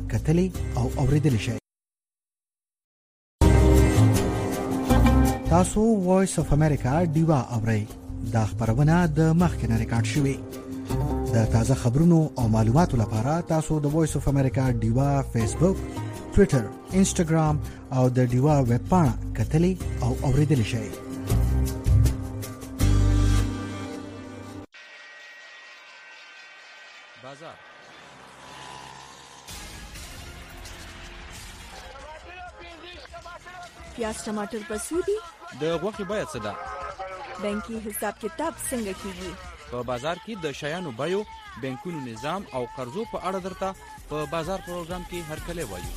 کتلی او اوریدلی شئ. تاسو وایس اف امریکا ډیوا اورئ. دا خبرونه د مخکنه ریکارډ شوې. د تازه خبرونو او معلوماتو لپاره تاسو د وایس اف امریکا ډیوا فیسبوک، ټوئیټر، انسټاګرام او د ډیوا ویب پاڼه کتلی او اوریدلی شئ. بازار پیاز ټماټر پسودي د غوښې بیه څه ده؟ بانکي حساب کتاب څنګه کیږي؟ په بازار کې د شیانو بیو، بانکونو نظام او قرضو په اړه درته په بازار پروګرام کې هرکلی وایو.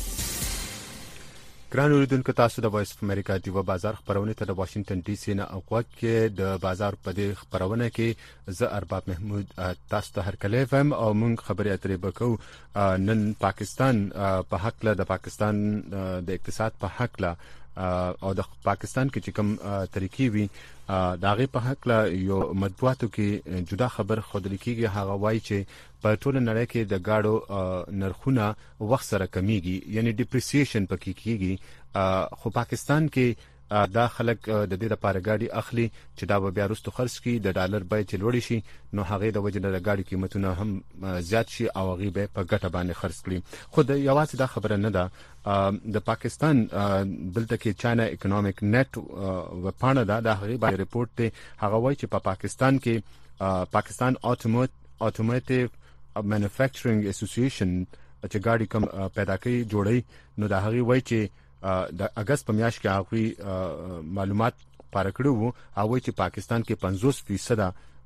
ګران اوریدونکو، تاسو د وایس اف امریکا دیوه بازار خبرونه ته د واشنگټن ډي سي نه اوقات کې د بازار په دې خبرونه کې زه ارباب محمود تاسو ته هرکلی وایم او موږ خبرې اترې وکړو نن پاکستان په حق له د پاکستان د اقتصاد په حق له او د پاکستان کې چې کوم طریقې وي د هغې په حق له یو مطبوعاتو کې جدا خبر ښودل کېږي. هغه وایي چې په ټوله نړۍ کې د ګاډو نرخونه وخت سره کمیږي، یعنی ډیپریسیشن پکې کېږي، خو پاکستان کې دا خلک د دې لپاره ګاډي اخلي چې دا به بیا وروسته خرڅ کړي، د ډالر بیه چې لوړې شي نو هغې د وجې نه د ګاډي قیمتونه هم زیات شي او هغې به په ګټه باندې خرڅ کړي. خو د یوازې دا خبره نه ده، د پاکستان دلته کې چاینا اکنامک نیټ وپاڼه ده، د هغې باندې رپورټ دی. هغه وایي چې په پاکستان کې پاکستان اتوموټیو مینوفیکچرینګ اسوسییشن چې ګاډي کوم پیدا کوي جوړوي، نو د هغې وایي چې د اگست په میاشت کې هغوی معلومات خپاره کړي وو. هغوی چې پاکستان کې 50%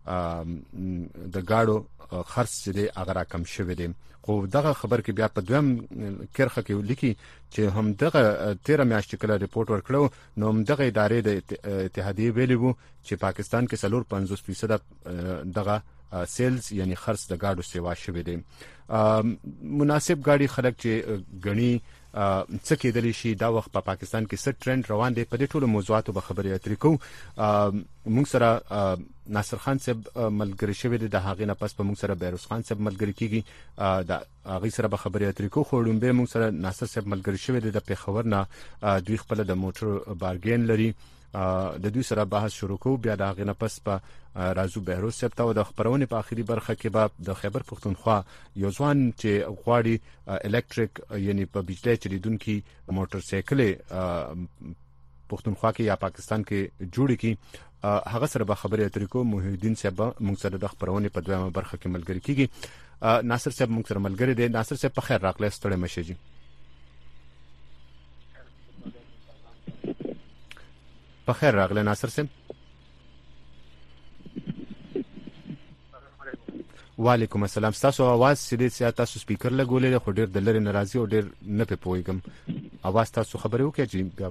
د ګاډو خرڅ چې دی هغه راکم شوی دی. خو دغه خبر کې بیا په دویم کرښه کې لیکي چې هم دغه 13 میاشتې کله رپورټ ورکړو نو هم دغه ادارې د اتحادیې ویلي وو چې پاکستان کې 50% دغه سیلز یعنی خرڅ د ګاډو سیوا شوی دی. مناسب ګاډي خلک چې غني څه کېدلی شي دا وخت په پاکستان کې څه ټرند روان دی، په دې ټولو موضوعاتو به خبرې اترې کوو. موږ سره ناصر خان صاحب ملګری شوی دی، د هغې نه پس په موږ سره بیروز خان صاحب ملګری کېږي، د هغې سره به خبرې اترې کوو. خو لومبی موږ سره ناصر صاحب ملګری شوی دی د پېښور نه، دوی خپله د موټر بارګین لري، د دوی سره بحث شروع کوو. بیا د هغې نه پس په راځو بهروز صاحب ته او د خبرونې په آخري برخه کې به د خیبر پښتونخوا یو ځوان چې غواړي الکتریک یعنی په بجلی چلیدونکي موټر سایکلې پښتونخوا کې یا پاکستان کې جوړې کړي، هغه سره به خبرې اترې کوو. محی الدین صاحب موږ سره د خبرونې په دویمه برخه کې ملګری کېږي. ناصر صاحب موږ سره ملګری دی. ناصر صاحب په خیر راغلی، ستړی مه شئ. په خیر راغلی ناصر صاحب. وعلیکم السلام. ستاسو आवाज سیده سیات تاسو سپیکر لګولې خو ډیر د لری ناراضي او ډیر نه په پويګم. आवाज تاسو خبرې وکړئ چې بیا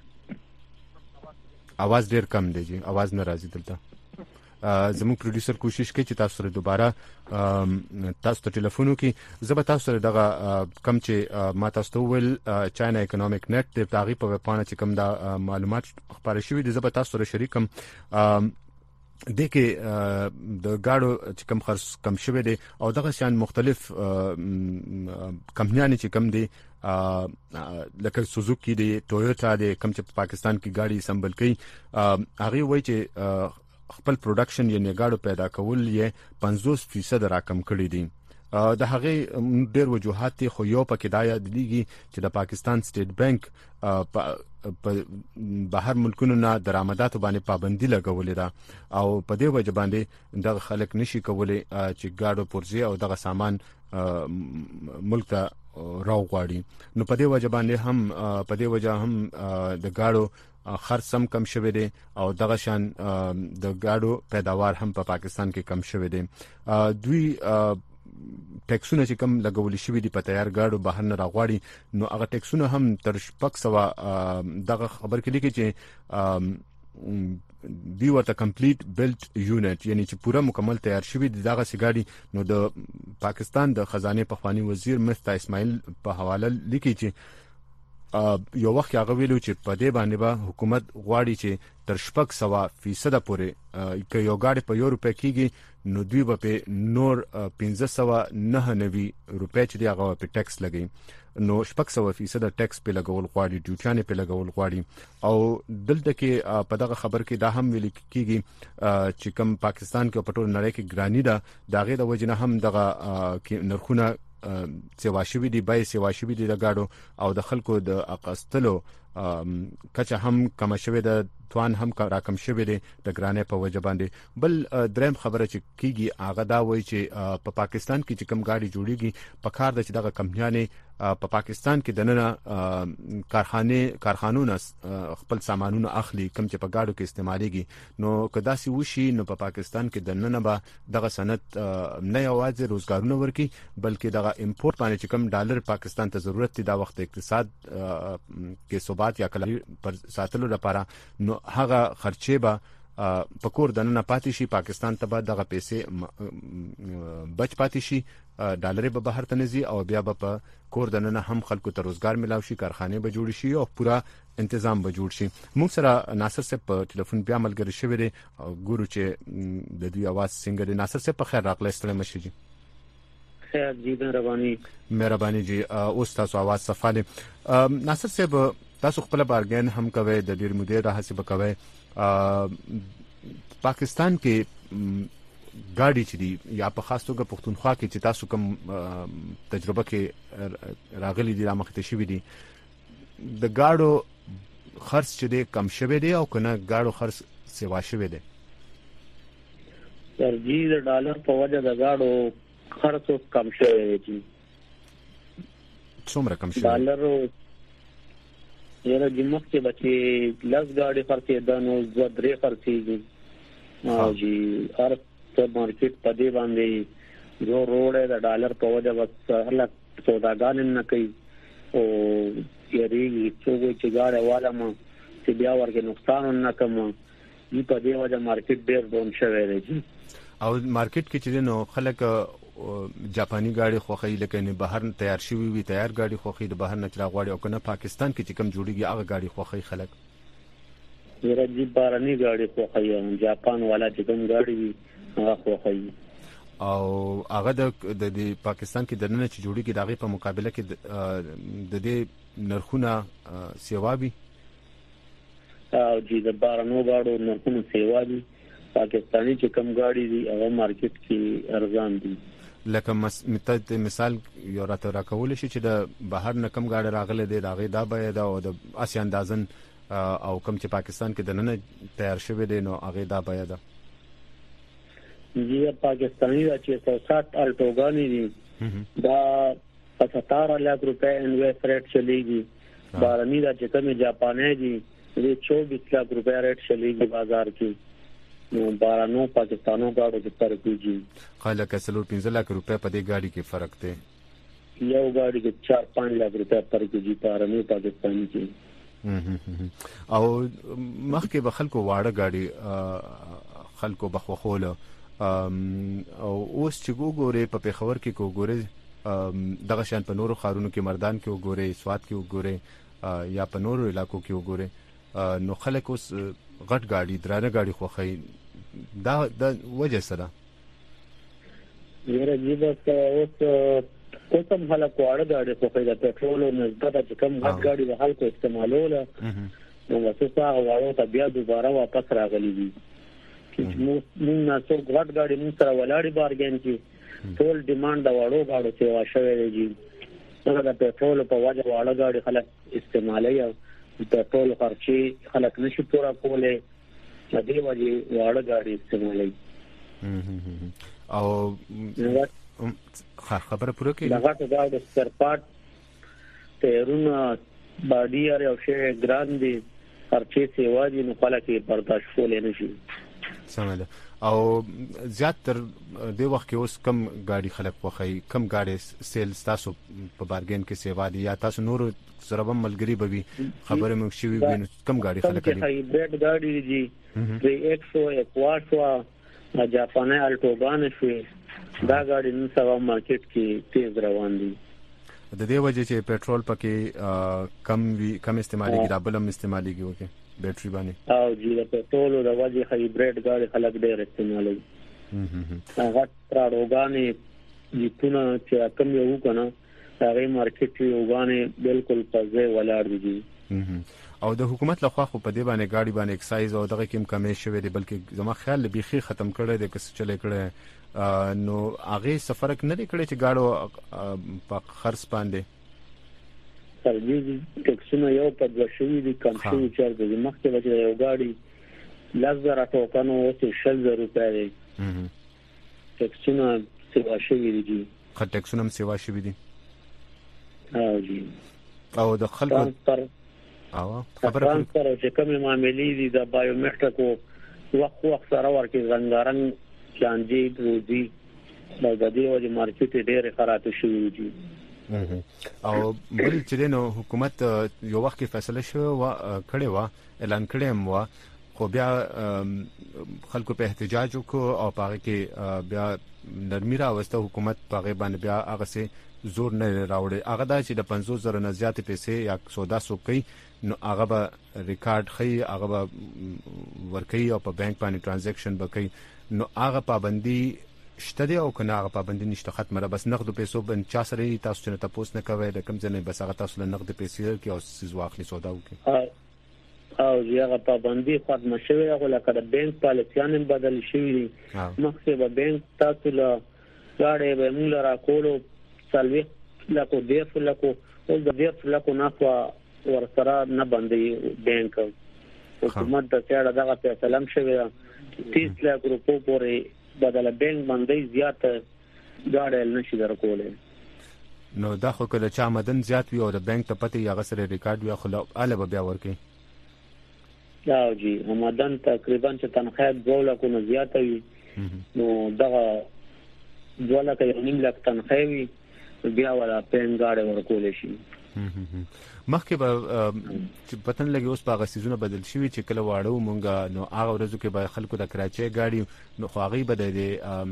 आवाज ډیر کم دی جی، आवाज نه راځي دلته. زموږ پروډوسر کوشش کوي چې تاسو سره دوباره تاسو ته ټلیفون وکړي. زه به تاسو سره دغه کم چې ما تاسو ته وویل چاینا اکنامک نیټ د هغې په ویبپاڼه چې کوم دا معلومات خپاره شوي دي زه به تاسو سره شریکم. دې کې د ګاډو چې کم خرڅ کم شوی دی او دغه شان مختلف کمپنیانې چې کم دي لکه سوزوکی دی، ټویوټا دی، کم چې په پاکستان کې ګاډي سمبل کوي، هغې وایي چې خپل پروډکشن یعنی ګاډو پیدا کول یې 50% راکم کړي دي. د هغې ډېر وجوهات دي، خو یو پکې دا یادېږي چې د پاکستان سټیټ بانک په بهر ملکونو نه درآمداتو باندې پابندي لګولې ده او په دې وجه باندې دغه خلک نشي کولی چې ګاډو پرزې او دغه سامان ملک ته راوغواړي. نو په دې وجه باندې هم د ګاډو خرڅ هم کم شوی دی او دغه شان د ګاډو پیداوار هم په پاکستان کې کم شوی دی. دوی ټیکسونه چې کم لګول شوی دي په تیار ګاډو بهر نه راغواړي، نو هغه ټیکسونه هم تر 600 دغه خبر کې لیکي چې دی ورته کمپلیټ بیلټ یونټ یعنی چې پوره مکمل تیار شوی دی دغه سګاډي. نو د پاکستان د خزانه پخوانی وزیر مفتا اسماعیل په حواله لیکي چې یو وخت هغه ویلو چې په دې باندې به حکومت غواړي چې تر 6% پورې کې یو ګاډي په یورو په کېږي نو دوی به په نور 1599 روپے چې هغه په ټیکس لګي نو 6% ټیکس په لګول غواړي ډیوټیانه په لګول غواړي او دلته کې په دغه خبر کې دا هم ویل کېږي چې کوم پاکستان کې په ټول نړۍ کې ګرانی ده دغه د وجنه هم دغه نرخونه سیواشوي دي بای سیواشوي دي د گاډو او د خلکو د اقاستلو کچه هم کم شوه د توان هم راکم شوه دي د ګرانې په وجه باندې بل دریم خبره چې کیږي هغه دا وایي چې په پاکستان کې چې کم گاډي جوړیږي په کار د چې دغه کمپنیانه په پاکستان کې دنه کارخانونه خپل سامانونه اخلي کم چې په گاډو کې استعماليږي نو کدا سي وشي نو په پاکستان کې دنه به دغه صنعت نه یوازې روزګارونه ورکي بلکې دغه امپورټ باندې چې کم ډالر پاکستان ته ضرورت دي دا وخت اقتصاد کې ثبات یا کله پر ساتلو لپاره نو هغه خرچې به پکور دنه پاتې شي پاکستان ته به دغه پیسې بچ پاتې شي ډالر به بهر ته نزي او بیا به په کور دنه هم خلکو ته روزګار ملاوي شي کارخانه به جوړ شي او پورا تنظیم به جوړ شي موږ سره ناصر صاحب په ټلیفون بیا ملګری شوی دی ګورو چې د دوی आवाज څنګه دی ناصر صاحب په خیر راغلی ستړي مشي جی خیر جی مهرباني جی اوس تاسو आवाज صفاله ناصر صاحب تاسو خپل بارګین هم کوي د ډیر مودې راهسي بکوي پاکستان کې ګاډي چې دی یا په خاص توګه پښتونخوا کې چې تاسو کوم تجربه کې راغلي دي رامخته شوی دي د ګاډو خرڅ چې دی کم شوی دی او کنه ګاډو خرڅ سیوا شوی دی ترجیح د ډالر په وجه د ګاډو خرڅ کم شوی دی څومره کم شوی ډالر یره جمعه کې بچي لږ ګاډي خرڅې ده نو 2-3 خرڅېږي او جی هر څه مارکیټ په دې باندې جو روډ د ډالر په وجه بس هله سوداګان نه کوي او یری چې ګاډي والا ما چې بیا ورګه نقصان نه کوم یی په دې وجه مارکیټ ډېر ډون شوی دی او مارکیټ کې چې نو خلک جاپانی ګاډي خوخی لکه نه بهر تیار شوی وي تیار ګاډي خوخی د بهر نه چلا غواړي او کنه پاکستان کې چې کم جوړیږي هغه ګاډي خوخی خلک یره دې بارني ګاډي خوخی جاپان والا چې کوم ګاډي هغه خوخی او هغه د پاکستان کې دنه چې جوړیږي دغه په مقابله کې د دې نرخونه سیوابي او چې د بارنو ګاډو نرخونه سیوابي پاکستانی چې کم ګاډي دي هغه مارکیټ کې ارزان دي لکه مثال یو راته راکول شي چې د بهر نه کم ګاډي راغله دي دغه دا به دا او د اسیا اندازن او کم چې پاکستان کې دنه تیار شوی دی نو هغه دا به دا جی پاکستانی دا 660 الټوګانی دي دا 17 लाख रुपए इन्वेस्ट रेट चलेगी बारनी دا چې کوم جاپانی دي د 24 लाख रुपए रेट चलेगी बाजार की نو بارانو پاکستانو غاړو کې فرق دیږي خلک 15 लाख रुपए په دې غاډي کې فرق دی یو غاډي کې 4-5 लाख रुपए فرق دیږي بارانو پاکستاني کې او مخکې به خلکو واړه غاډي خلکو بخوخوله او اوس چې ګورې په پیښور کې ګورې دغه شان په نورو خارونو کې مردان کې ګورې سواد کې ګورې یا په نورو علاقو کې ګورې نو خلک اوس غټ غاډي درانه غاډي خوخی دا وجه سره یره جیبه اوس کوم خلک واړه غاډي خوخی د پټرول او نسبت چې کم غټ غاډي د خلکو استعمالوله نو واسطه هغه ته بیا دوباره واپس راغلي دي چې موږ نه څو غټ غاډي موږ سره ولاړی بارګین کې ټول ډیماند د واړو غاډو څخه واشوي دی دا د پټرول په وجه واړه غاډي خلک استعمالي او پټرول خرچي خلک نشي پورا کوله د دې وجه واړه غاډي استعمالي او خبره پوره کې لغت غاډي سرپاټ تهرونه باډي او شی ګراندي خرچي سیواجی نو خلک برداشت کولای نشي سماله او زیات تر دی وخت کې اوس کم ګاډي خلک وخی کم ګاډي سیل تاسو په بارګین کې سیوا دي یا تاسو نور سره هم ملګری به خبره مو شي وي کم ګاډي خلک دي هایبرید ګاډي دي 300 100 جاپانی الټوګان شوي دا ګاډي نن سبا مارکیټ کې تیز روان دي د دې وجه چې پېټرول پکې کم استعماليږي دا بل هم استعماليږي وکي بیټري باندې او جی د پېټرول د وجه هایبرید ګاډي خلک ډېر استعمالوي هغه تراړوګانې جتونه چې کم یو کنه هغه مارکیټ یوګانې بالکل په ځای ولاړ دي او د حکومت لخوا خو په دې باندې ګاډي باندې اکسایز او دغه کم کمې شوې دي بلکې زما خیال لبيخي ختم کړي د کس چلے کړي نو هغه سفرک نه لري چې گاډو په خرڅ باندې سروي ټکسونه یو په دوشوي دي کم شوی چې د مخکې وجه یو گاډي لږه راټوکنو او 60,000 روپیا دی ټکسونه سیوا شوی دي ټکسونه هم سیوا شوی دي او جی او د خلکو او خبره چې کومه معاملې دي د بایومټریکو وخت سره ورکې زنګارن چانجي روزي د دې وجه مارکیټ ډېر خراب شوی دی او بل چې نو حکومت یو وخت کې فیصله شو کړي وا اعلان کړي مو خو بیا خلکو په احتجاج وکړو او پاره کې بیا نرمي راوسته حکومت پاره باندې بیا هغه سي زور نه راوړي هغه دا چې د 50,000 نه زیات پیسې یا سودا سوکي نو هغه به ریکارډ خي هغه به ورکي او په بانک باندې ترانزیکشن وکړي نو هغه پابندي شته دی او کنه هغه پابندي نشته ختمه را بس نقد پیسو بن چا سره تاسو نه تاسو نه کوي د کم ځنه بس هغه تاسو له نقد پیسې کې او سیز واخلي سودا وکړي او هغه پابندي ختمه شوی هغه لکه د بانک پالیسیان بدل شوی مخکې به بانک تاسو له غاړې به موږ را کولو سلوي لکه ډېر لکه او د ډېر لکه نه ورسره نه باندې بانک حکومت د څېړه دغه فیصله شوی 30 لک روپو پورې بدل بانک باندې زیات غاړې نشي درکولې نو دا خو کله چې آمدن زیات وي او د بانک ته پته یا غسر ریکارډ وي خو اله به بیا ورکي دا جی آمدن تقریبا چې تنخواه 2 لک نه زیات وي نو دغه 2 لک یو نیم لک تنخواه وي بیا ولا پین غاړې ورکول شي مخکې به پتن لګي اوس په غسیزونه بدل شي چې کله واړو مونږه نو هغه ورځو کې به خلکو د کراچي غاډي نو خو هغه به د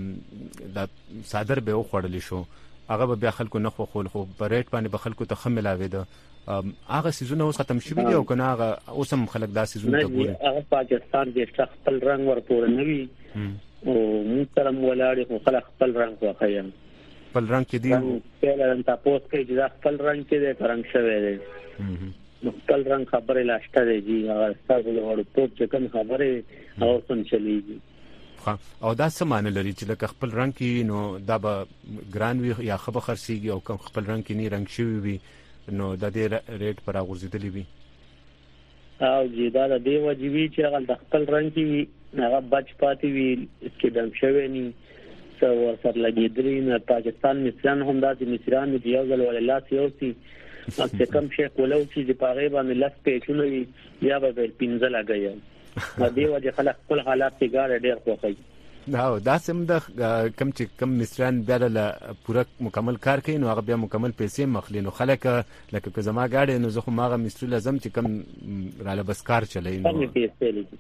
صادر به وخړل شو هغه به بیا خلکو نه خو په ریټ باندې به خلکو ته خملاوي ده هغه سيزونه اوس ختم شوی دی او کنه هغه اوس هم خلک دا سيزونه ته ګوري هغه پاکستان کې خپل رنگ ورپور نه وي او موږ سره ولاړ خو خلک خپل رنگ واخیان خپل رنگ کې دی پیلن تاسو کې چې خپل رنگ کې د رنگ شوی دی خپل رنگ خبره لاشته دی هغه تاسو له ورته چې کوم خبره او څنګه چلیږي او دا څه معنی لري چې لکه خپل رنگ کې نو دا به ګران وي یا خبر خرسيږي او کوم خپل رنگ کې نه رنگ شوی وي نو د دې ریټ پر اغورځېدلی وي او جی دا د دې واجبې چې هغه د خپل رنگ کې هغه بچ پاتې وي چې دم شوی نه څو سر لګیدلی نه پاکستان مصریان هم داسې مصریان دی یو ځل ولله سیاسي چې کوم شي کولو چې په غیبه ملت پیچونه وي یا به 15 لګي د دې وجه خلک خپل حالات کې ګاډ ډېر خوښي دا سم د کم چې کم مصریان بیا له پوره مکمل کار کوي نو هغه بیا مکمل پیسې مخلي نو خلک لکه که زما گاډي نو زه خو ماغه مصری لازم چې کم را له بس کار چلای نو پیسې لګي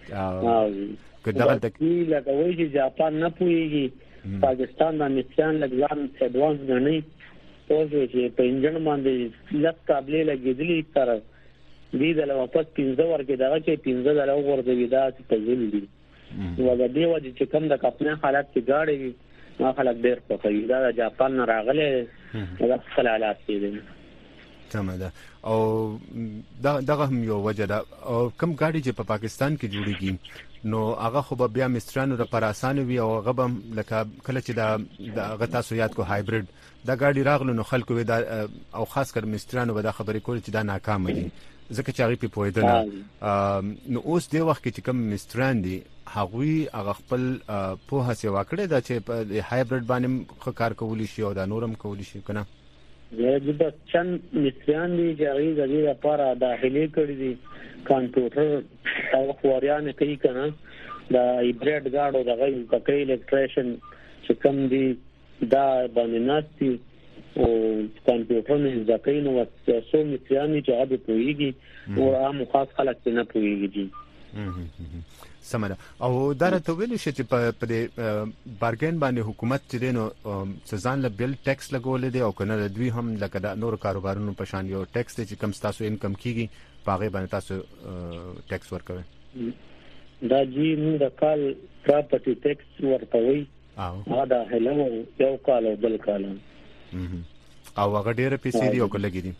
که دغه تکلیف لکه وایي چې جاپان نه پويږي پاکستان د مصریان لګلان اډوانس غني او چې په انجن باندې لږ قابلیت لګیدلی تر دې د واپس 15 ورګه دغه چې 15 دلو ورځي دا څه ځل دي نو د دې وجه چې کوم د خپل حالات کې گاډي ما خلک ډېر خوښي دا د جاپان نه راغله دا خپل حالات کې دي تمام ده او دغه هم یو وجه ده او کوم گاډي چې په پاکستان کې جوړیږي نو هغه خو بیا مسترانو لپاره اسانه وي او هغه هم لکه کله چې دا هغه تاسو یاد کو هایبرید دا گاډي راغلو نو خلکو دا او خاص کر مسترانو به دا خبرې کول چې دا ناکام دي ځکه چې هغه په پوهیدل نو اوس دی وخت چې کوم مستران دي هغه خپل په هڅه وکړي دا چې په هایبرید باندې کار کولی شي او دا نورم کولی شي کنه د چن مستران دي چې هغه د دې لپاره داخلي کړی دي کمپیوټر او خوریان کوي کنه دا هایبرید گاډو د غي پکې الکتریشن چې کوم دي دا باندې ناشتي او کمپیوټر نه ځکه نو وسو مستران چې هغه پويږي او عام خاص خلک نه پويږي سمره او دا راته ویل شي چې په بارګین باندې حکومت چې دینو سزان له بل ټیکس لګولې دی او کنه دوی هم لکه د نور کاروبارونو په شان یو ټیکس چې کم تاسو انکم کیږي پاغه باندې تاسو ټیکس ورکوي دا جی موږ د کال پراپرټي ټیکس ورکوي او دا هلو یو کال او بل کال او هغه ډیره پیسې دی او کله کې دي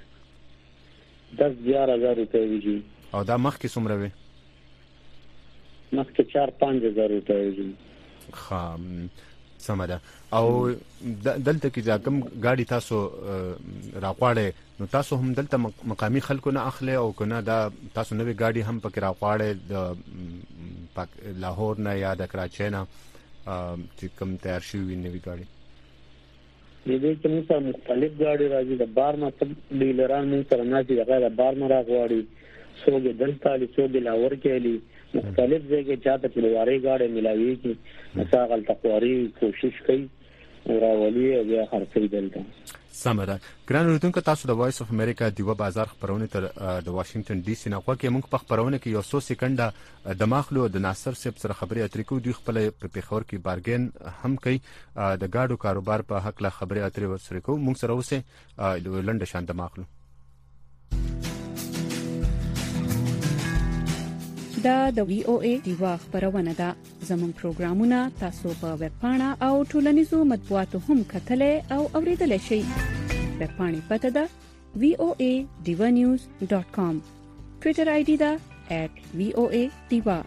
10,000 روپے ویږي او دا مخکې څومره وي مخکې 4-5,000 روپے ویږي خام سمده او دلته کې کوم ګاډي تاسو راغواړئ نو تاسو هم دلته مقامی خلکو نه اخلي او کنه دا تاسو نوې ګاډي هم پکې راغواړئ د لاهور نه یا د کراچۍ نه چې کوم تیار شوی نوې ګاډي دې کې موږ مختلف ګاډي راځي د بار نه ډیلران موږ سره نه دي هغه د بار نه راغواړي څوګه دلته لې څوګه لاور کې لې مختلف ځای چاته چې لواري ګاډي ملاوي کی مساغل تقواری کوشش کوي راولي او بیا خرڅي دلته سمره ګران اوریدونکو تاسو د وایس اف امریکا دیو بازار خبرونه تر د واشنگټن ډي سي نه کوکه موږ په خبرونه کې یو 100 سکند د ماخلو د ناصر صاحب سره خبرې اترې کو دوی خپل په پیښور کې بارګین هم کوي د گاډو کاروبار په حق له خبرې اترې ورسره کو موږ سره اوسه لنډ شان د ماخلو دا د وی او ای دیوا خبرونه ده زموږ پروګرامونه تاسو په ویب پاڼه او ټولنیزو مطبوعاتو هم کتلې او اوریدلای شئ ویب پاڼې پته ده voanews.com ټوئیټر آی ډي ده @voadiva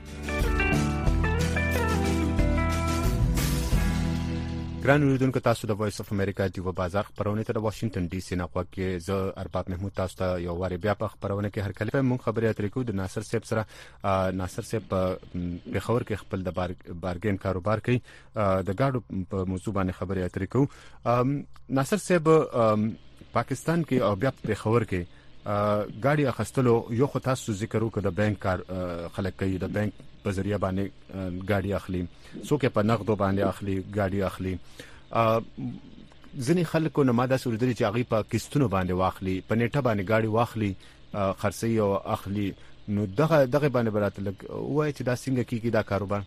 ګران اوریدونکو تاسو د وایس اف امریکا دیو بازار خبرونه ته د واشنگټن ډي سي نه کوکه زه ارباب محمود تاسو ته یو واری بیا په خبرونه کې هر کله مونږ خبرې اترې کو د ناصر صاحب سره ناصر صاحب په خبر کې خپل د بارګین کاروبار کوي د گاډو په موضوع باندې خبرې اترې کو ناصر صاحب پاکستان کې او بیا په خبر کې گاډي اخستلو یو خو تاسو ذکر وکړه د بانک کار خلک کوي د بانک په ذریعہ باندې گاډي اخلي څوک په نقدو باندې اخلي گاډي اخلي ځینې خلکو نه ماده سوردري چې هغه په کیستونو باندې واخلي په نیټه باندې گاډي واخلي خرڅي او اخلي نو دغه باندې براته لګ وای چې دا څنګه کیږي دا کاروبار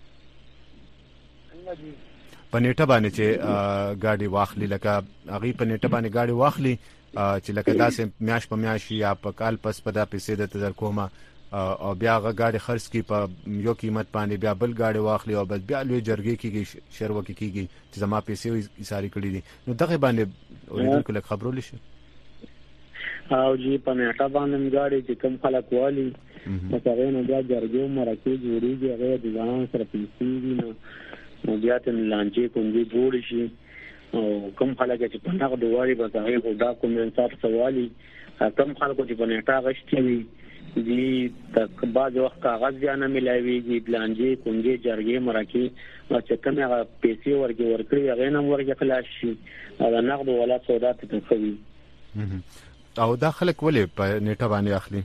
په نیټه باندې چې گاډي واخلي لکه هغه په نیټه باندې گاډي واخلي چې لکه داسې میاش په میاش یا په کال پس په دا پیسې د تدر کومه او بیا هغه گاډي خرڅ کی په یو قیمت باندې بیا بل گاډي واخلي او بیا لوی جرګې کیږي شروع کیږي چې زما پیسې ایثاری کړې دي نو دغه باندې اوریدونکو له خبرو لشي او جی په میټا باندې گاډي چې کم خلک والی مثلا نو بیا جرګې مرکه جوړیږي هغه د ځان سره پیسې دي نو بیا ته لانجې کومې جوړ شي او کم خلک چې په نقد واري به هغه ډاکومنټات سوالي کم خلکو چې په نیټه غشتي دي د بعض وخت کاغذ یا نه ملایويږي بلانجې کومې جرګې مرکه چې کومه پیسې ورکړي هغه نه ورګه خلاص شي او نقد ولا سودا ته کوي او دا خلک ولې په نیټه باندې اخلي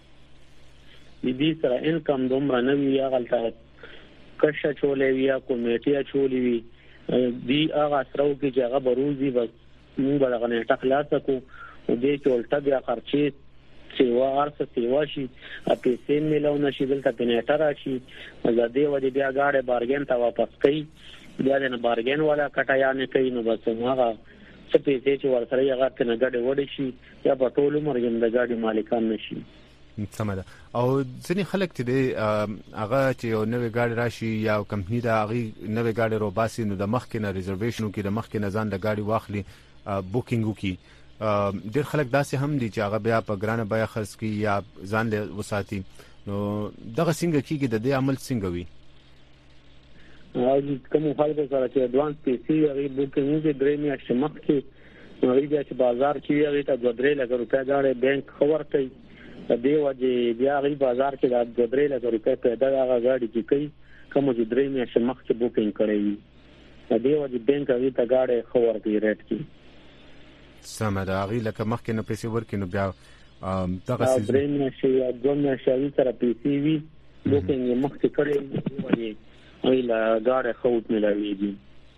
دې سره انکم دومره نه وی غلطه کښه چولې وی کمیټه چولې وی دی هغه سره کې چې هغه بروزي بس موږ به غنټه خلاص کو او دې چې ولټه بیا خرچې سیوا ارڅ سیوا شي پیسې ملو نشي دلته پنيټه راشي زده ودی بیا گاډي بارګین ته واپس کوي بیا د بارګین والا کټایا نه کوي نو بس هغه څه پیسې چې ورسره هغه ته نه گاډي وډي شي یا په ټولو مرګم د گاډي مالکان نشي سمه او ځینې خلک چې هغه چې یو نوې گاډي راشي یا کمپنی دا هغه نوې گاډي روباسي نو د مخکې نه ریزرویشن کې د مخکې نه ځان د گاډي واخلي بوکینګ وکي ډېر خلک داسې هم دي چې هغه بیا په ګرانه بیا خرڅ کی یا ځان له وساتي نو دغه څنګه کیږي د دې عمل څنګه وي او کوم خلک سره چې اډوانس پیسې هغه بوکینګ کې درې میاشتې مخکې نو بیا چې بازار کې هغه ته 2-3 لک روپیا غاړي بانک خبر کوي د دې وجه بیا هغه بازار کې د 2-3 لک روپیا پیدا هغه غاډي کې کوي کوم چې درې میاشتې مخکې بوکینګ کړی وي د دې وجه بانک هغه ته غاډي خبر کوي ریټ کې سمه دا غي لکه مخکې نه پیسې ورکینو بیا دغه سیزن درې میاشتې یا 2 میاشتې سره پیسې وي بوکینګ مخکې کړی وي ایله غاډي خوت ملایوي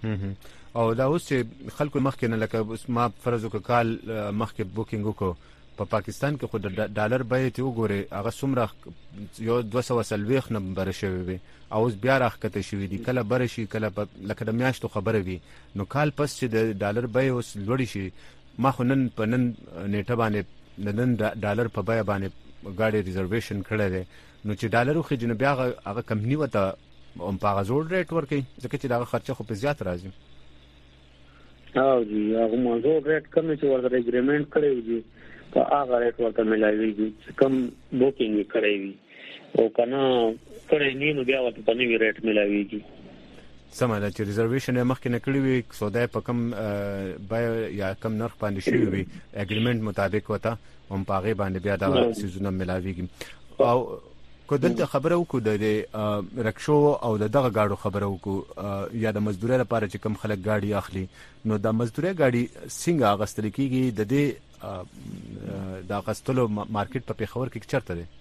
او دا اوس چې خلکو مخکې نه لکه ما فرض وکړ کال مخکې بوکینګ وکړو په پاکستان کې خو د ډالر بیه ته وګوري هغه څومره یو 240 نمبر شوی وي او بیا راخته شوی دی کله بر شي کله لکه د میاشتو خبره وي نو کال پس چې د ډالر بیه اوس لوړ شي ما خو نن په نن نیټه باندې نن ډالر په بیه باندې ګاډي ریزرویشن کړی دی نو چې ډالر خو جن بیا هغه کمپنی وته هم په غزور ریټ ورکي ځکه چې دا خرچه خو په زیات راځي او جی هغه موضوع ریټ کم چې ورته اګریمنت کړی دی په هغه ریټ ورته ملایوي کم بوکینګ کړی وي او کنه کړی نه نو بیا ورته په نوی ریټ ملایوي سم ده چې ریزرویشن یې مخکې نه کړی وي سودا په کم بیه یا کم نرخ باندې شوی وي اګریمنت مطابق وته هم په هغه باندې بیا دا سيزونه ملاويږي او کو دلته خبره وکړو د رکشو او دغه گاډو خبره وکړو یا د مزدوري لپاره چې کم خلک گاډي اخلي نو د مزدوري گاډي څنګه اغستل کیږي د دې د اغستلو مارکیټ په پیښور کې چیرته دی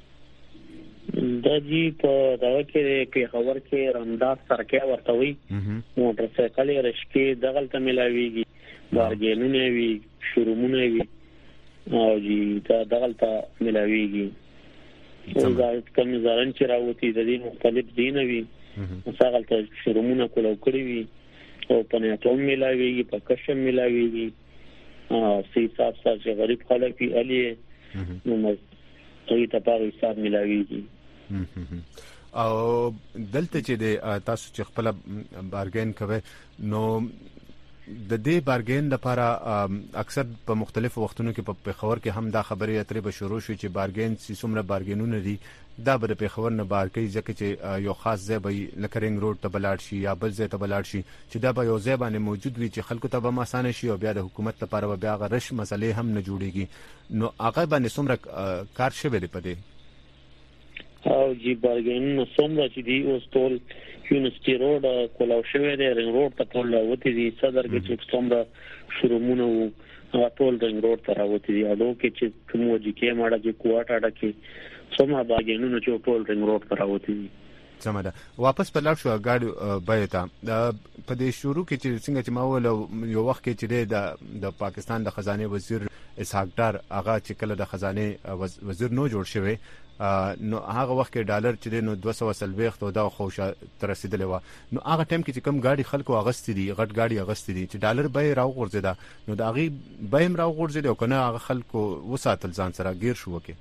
د جی په دغه کې پیښور کې رمداس سرکه ورته وي موټر سایکل رشکې دغه ته ملاويږي بارګینونه وي شورومونه وي او جی دا دغه ته ملاويږي زاید کم زارن چې راوتی د دې مختلف دین وي مثلا ته شرومونه کولو کړی وي او په ناتوم ملاويږي په کشم ملاويږي سی حساب سره چې غریب خلک پی علي نو مې ته په حساب ملاويږي او دلته چې د تاسو چې خپل بارګین کوي نو د دې بارګین لپاره اکثر په مختلفو وختونو کې په پیښور کې هم دا خبرې اترې به شروع شي چې بارګین سیسومره بارګینونه دي دا به د پیښور نه بار کوي ځکه چې یو خاص ځای به لکرینګ روډ ته بلاړ شي یا بل ځای ته بلاړ شي چې دا به یو ځای باندې موجود وي چې خلکو ته به آسانه شي او بیا د حکومت لپاره به بیا غرش مسلې هم نه جوړيږي نو هغه باندې څومره کار شوی دی په دې او جی بارګین څومره چې دی اوس ټول یونیورسيټي روډ کولاو شوی دی رنګ روډ ته ټول راوتی دي صدر کې چې څومره شرومونه وو ټول رنګ روډ ته راوتی دي اډو کې چې کوم وځي کې ماړه چې کوټه کې څومره باګینونو چې ټول رنګ روډ ته راوتی دي سمه ده واپس په لاړ شو ګاډي بیته په دې شروع کې چې څنګه چې ما ول یو وخت کې چې د پاکستان د خزانه وزیر اسحاق ډار هغه چې کله د خزانه وزیر نو جوړ شوی نو هغه وخت کې ډالر چې نو 240 او دا خوشا تر رسیدلې و نو هغه ټیم کې چې کم ګاډي خلکو اغستې دي غټ ګاډي اغستې دي چې ډالر به راو غورځیدا نو دا غي به هم راو غورځیدا او کنه هغه خلکو وساتل ځان سره غیر شو کې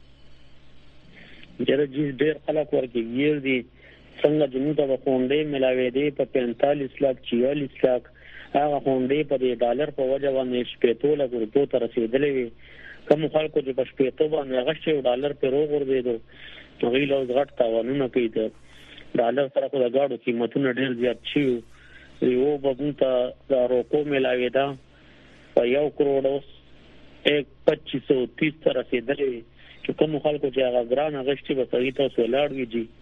جره جې ډېر خلک ورګي غیر دي څنګه جنو ته خونډې ملاوي دي په 45 لک 46 لک هغه خونډې په ډالر په وجه باندې شپېتو لک روپیو ته رسیدلې وي کوم خلکو چې په شپېتو باندې غشي ډالر په روغ ورځېدو غي له غټ تاوانونه کوي ته ډالر سره کو د گاډو قیمتونه ډېر زیات شي یو بابونتا دا روکو ملاوي دا په 1 کروڑ 2530 تر رسیدلې چې کوم خلکو چې هغه ګران غشتي به صحیح تاسو لاړ وي جی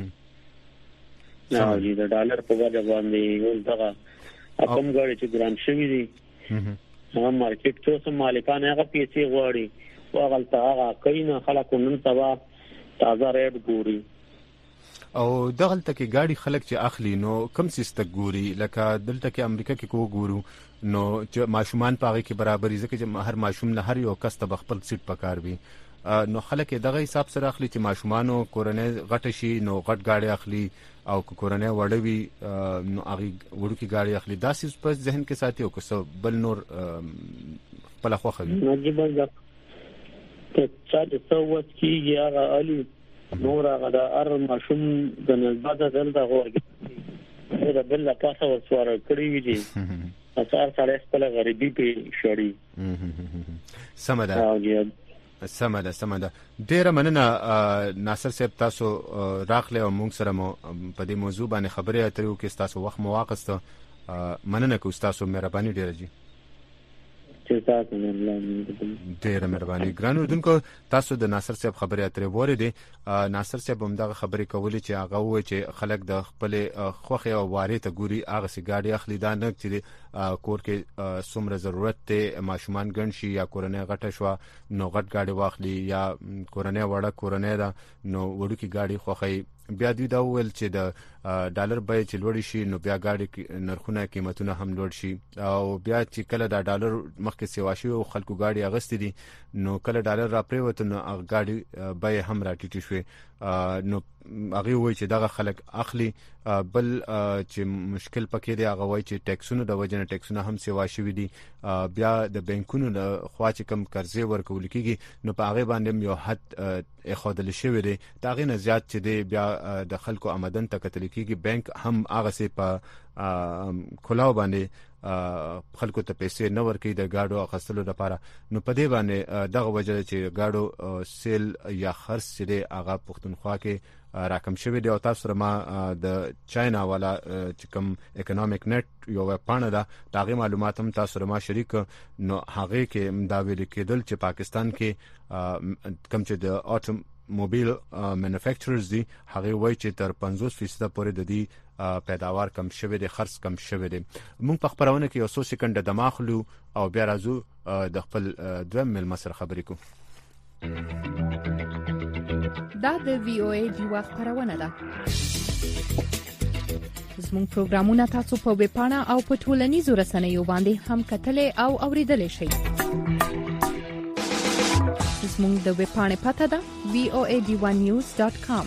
نو جی د ډالر په وجه باندې یو دغه کوم ګاډي چې ګران شوی دي نو مارکیټ څو سم مالکان هغه پیسې غواړي او غلطه هغه کین خلکو نن سبا تازه ریټ ګوري او دغلته کې ګاډي خلک چې اخلي نو کم سیسته ګوري لکه دلته کې امریکا کې کو ګورو نو چې ماشومان پاغي کې برابرۍ ځکه چې هر ماشوم نه هر یو کس ته خپل سیټ پکار وي نو خلک دغه حساب سره اخلي چې ماشومانو کورنۍ غټ شي نو غټ ګاډي اخلي او کورنۍ وړوي نو هغه وړو کې ګاډي اخلي دا سیس په ذهن کې ساتي او که بل نور په لخوا خو نجيب الله ته چې څو کیږي هغه علي نور هغه د ار ماشوم د نسبت دلته غوړي دا بل لا تاسو ورسوره کړی وی دي اثر سره خپل غریبي په شړی سمه ده ډیره مننه ناصر صاحب تاسو راغله او موږ سره مو په دې موضوع باندې خبرې اترې وکړو تاسو وخت مو واغسته مننه کوم تاسو مهرباني ډیره جی ډیره مهرباني ګران اردوونکو تاسو د ناصر صاحب خبرې اترې وریدي ناصر صاحب هم دغه خبرې کولې چې هغه وایي چې خلک د خپل خوخه او واري ته ګوري هغه سي ګاډي اخلي دا نه چې کور کې څومره ضرورت ته ماشومان ګڼ شي یا کورنۍ غټه شو نو غټ ګاډي واخلي یا کورنۍ وړه کورنۍ دا نو وړو کې ګاډي خوخه بیا دوی دا ویل چې د ډالر به چې لوړ شي نو بیا ګاډي نرخونه قیمتونه هم لوړ شي او بیا چې کله دا ډالر مخکې سیوا شي او خلکو ګاډي اغستې دي نو کله ډالر را پریوت نو ګاډي به هم راټیټ شي نو هغه وایي چې دغه خلک اخلي بل چې مشکل پکې دی هغه وایي چې ټیکسونو د وجنه ټیکسونه هم سیوا شوي دي بیا د بانکونو له خوا چې کم قرضې ورکول کیږي نو په هغه باندې یو حد اخادل شوی دی دا غي نه زیات چې دی بیا د خلکو آمدن ته کتل کیږي بانک هم هغه سي په کلاو باندې خلکو ته پیسې نه ورکړي د گاډو اخستلو لپاره نو په دې باندې دغه وجه چې گاډو سیل یا خرڅ چې دی هغه پښتونخوا کې راکم شوی دی او تاسو سره ما د چاینا والا چې کوم اکونومیک نت یو پانه ده دغه معلومات هم تاسو سره ما شریک نو هغه کې دا ویل کېدل چې پاکستان کې کوم چې د موبایل مینوفیکچررز دي هغه وایي چې تر 50% پورې د دې پیداوار کم شوی دی خرڅ کم شوی دی موږ په خبرونه کې یو څو سکند دماغلو او بیا راځو د خپل دویم مل سره خبرې کوو دا د وی او ای دی وخت خبرونه ده زموږ پروګرامونه تاسو په ویب پاڼه او په ټولنیزو رسنیو باندې هم کتلې او اوریدلې شئ زموږ د ویب پاڼې پته ده voad1news.com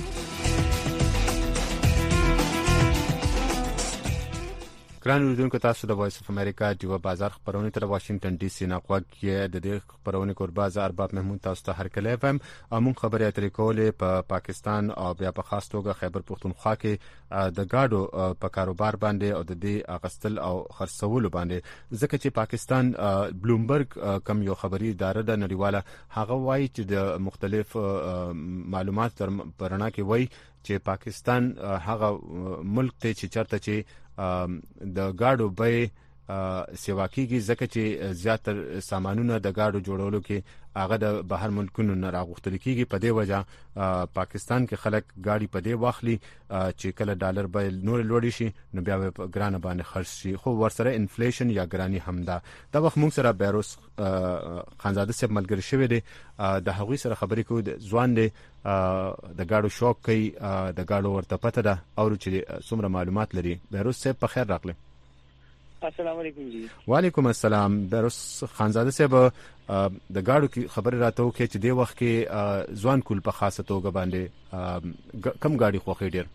ګران اوریدونکو تاسو د وایس اف امریکا دیو بازار خبرونه تر واشنگټن ډي سي نه کوي د دې خبرونه قرباز ارباب محمود تاسو ته هر کله فهم امون خبري اترې کولې په پاکستان او بیا په خاص توګه خیبر پختونخوا کې د گاډو په کاروبار باندې او د دې اغستل او خرڅول باندې ځکه چې پاکستان بلومبرګ کم یو خبري اداره د نړیواله هغه وایي چې د مختلف معلومات تر پرانا کې وایي چې پاکستان هغه ملک ته چې چرته چې د گاډو به سیوا کیږي ځکه چې زیاتره سامانونه د گاډو جوړولو کې هغه د بهر ملکونو نه راغوښتل کیږي په دې وجه پاکستان کې خلک گاډي په دې واخلي چې کله ډالر به نور لوړ شي نو بیا په ګرانه باندې خرڅ شي خو ورسره انفلیشن یا ګرانی هم ده دا وخت موږ سره بیروس خانزاده صاحب ملګری شوی دی د هغوی سره خبرې کوو ځوان دی د گاډو شوق کوي د گاډو ورته پته ده او چې څومره معلومات لري بیروس صاحب په خیر راغلی السلام علیکم جی وعلیکم السلام بیروس خانزاده صاحب د گاډو کی خبر راته وکړي چې د وخت کې ځوان کول په خاصه توګه باندې کم گاډي خوخي ډیر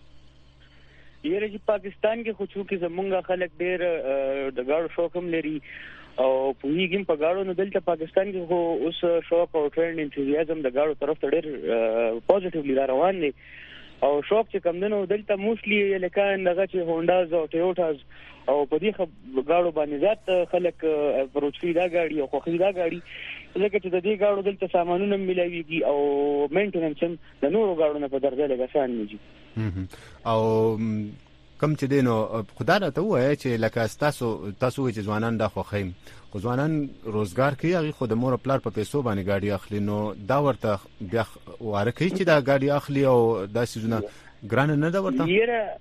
یره چې پاکستان کې خو چې زمونږ خلک ډیر د گاډو شوق هم لري او په هیګم په گاډو نه دلته پاکستان کې خو اوس شوق او ټرند انتوزیازم د گاډو طرف ته ډیر پوزټیولی روان دي او شوق چې کم دنو دلته موسلی لکه دغه چې هونډاز او ټویوټاز او په دې گاډو باندې ذات خلک پروچفي دا گاډي او خوخي دا گاډي لکه چې د دې گاډو دلته سامانونه ملایويږي او مینټیننس هم د نورو گاډو نه په درجه لګسان نيږي او کم چې دینو خدای ته وایي چې لکه تاسو چې ځوانان د خوخیم خو ځوانان روزګار کوي هغه خود مور پلار په پیسو باندې گاډي اخلي نو دا ورته بیا واره کوي چې دا گاډي اخلي او دا سيزونه ګران نه دا ورته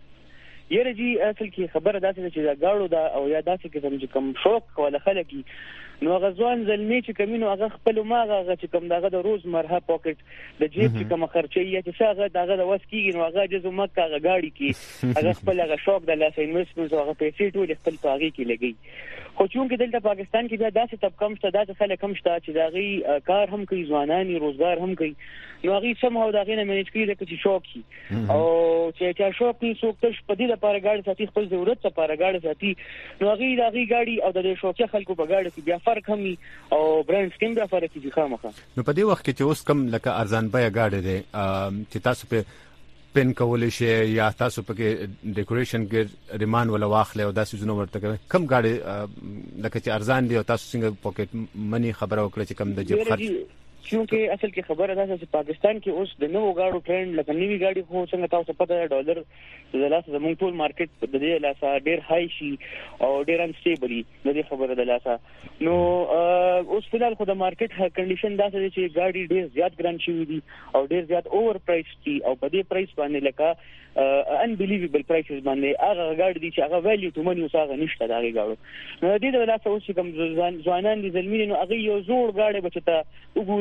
یره جی اصل کې خبره داسې چې دا گاډو دا او یا داسې کې کوم شوق ولا خلک نو غزوان زلمی چې کمینو هغه خپل ماغه چې کوم دغه د روز مرها پاکټ د جیب چې کوم خرچي یا چې څنګه دغه د وس کیږي نو هغه جزو مکه هغه گاډي کې هغه خپل هغه شوق د لاس انویسټمنټ هغه پیسې ټول خپل پاغي کې لګي خو چونکه دلته پاکستان کې بیا داسې طبقه مشته داسې خلک هم شته چې دغه کار هم کوي ځوانانی روزګار هم کوي نو هغه سم هو دغه نه منیج کوي چې شوق کی او چې شوق کی سوکتش په دې لپاره گاډي ساتي خپل ضرورت لپاره گاډي ساتي نو هغه دغه گاډي او د شوق خلکو په گاډي کې بیا فرق هم او برانډ سکیم بیا فرق کیږي خامخا نو په دې وخت کې چې اوس کم لکه ارزان بیا گاډي دي چې تاسو په پن کولې شي یا تاسو په کې ډیکوریشن کې ریمان ولا واخلې او داسې زونه ورته کم گاډي لکه چې ارزان دي او تاسو څنګه پاکټ منی خبره وکړه چې کم د جیب خرچ چونکه اصل کې خبره ده چې پاکستان کې اوس د نوو گاډو ټرند لکه نوی گاډي خو څنګه تاسو پته ډالر د لاسه زموږ ټول مارکیټ د دې لاسه ډیر هاي شي او ډیر انستیبلی د دې خبره ده لاسه نو اوس په دغه خو د مارکیټ کنډیشن داسې چې گاډي ډیر زیات ګران شي دي او ډیر زیات اوور پرایس دي او په دې پرایس باندې لکه unbelievable prices باندې هغه گاډي دي چې هغه ویلیو ټو منی وساغه نشته دا گاډو نو دې د لاسه اوس کوم ځوانان دي زلمینو هغه یو زوړ گاډي بچته وګوري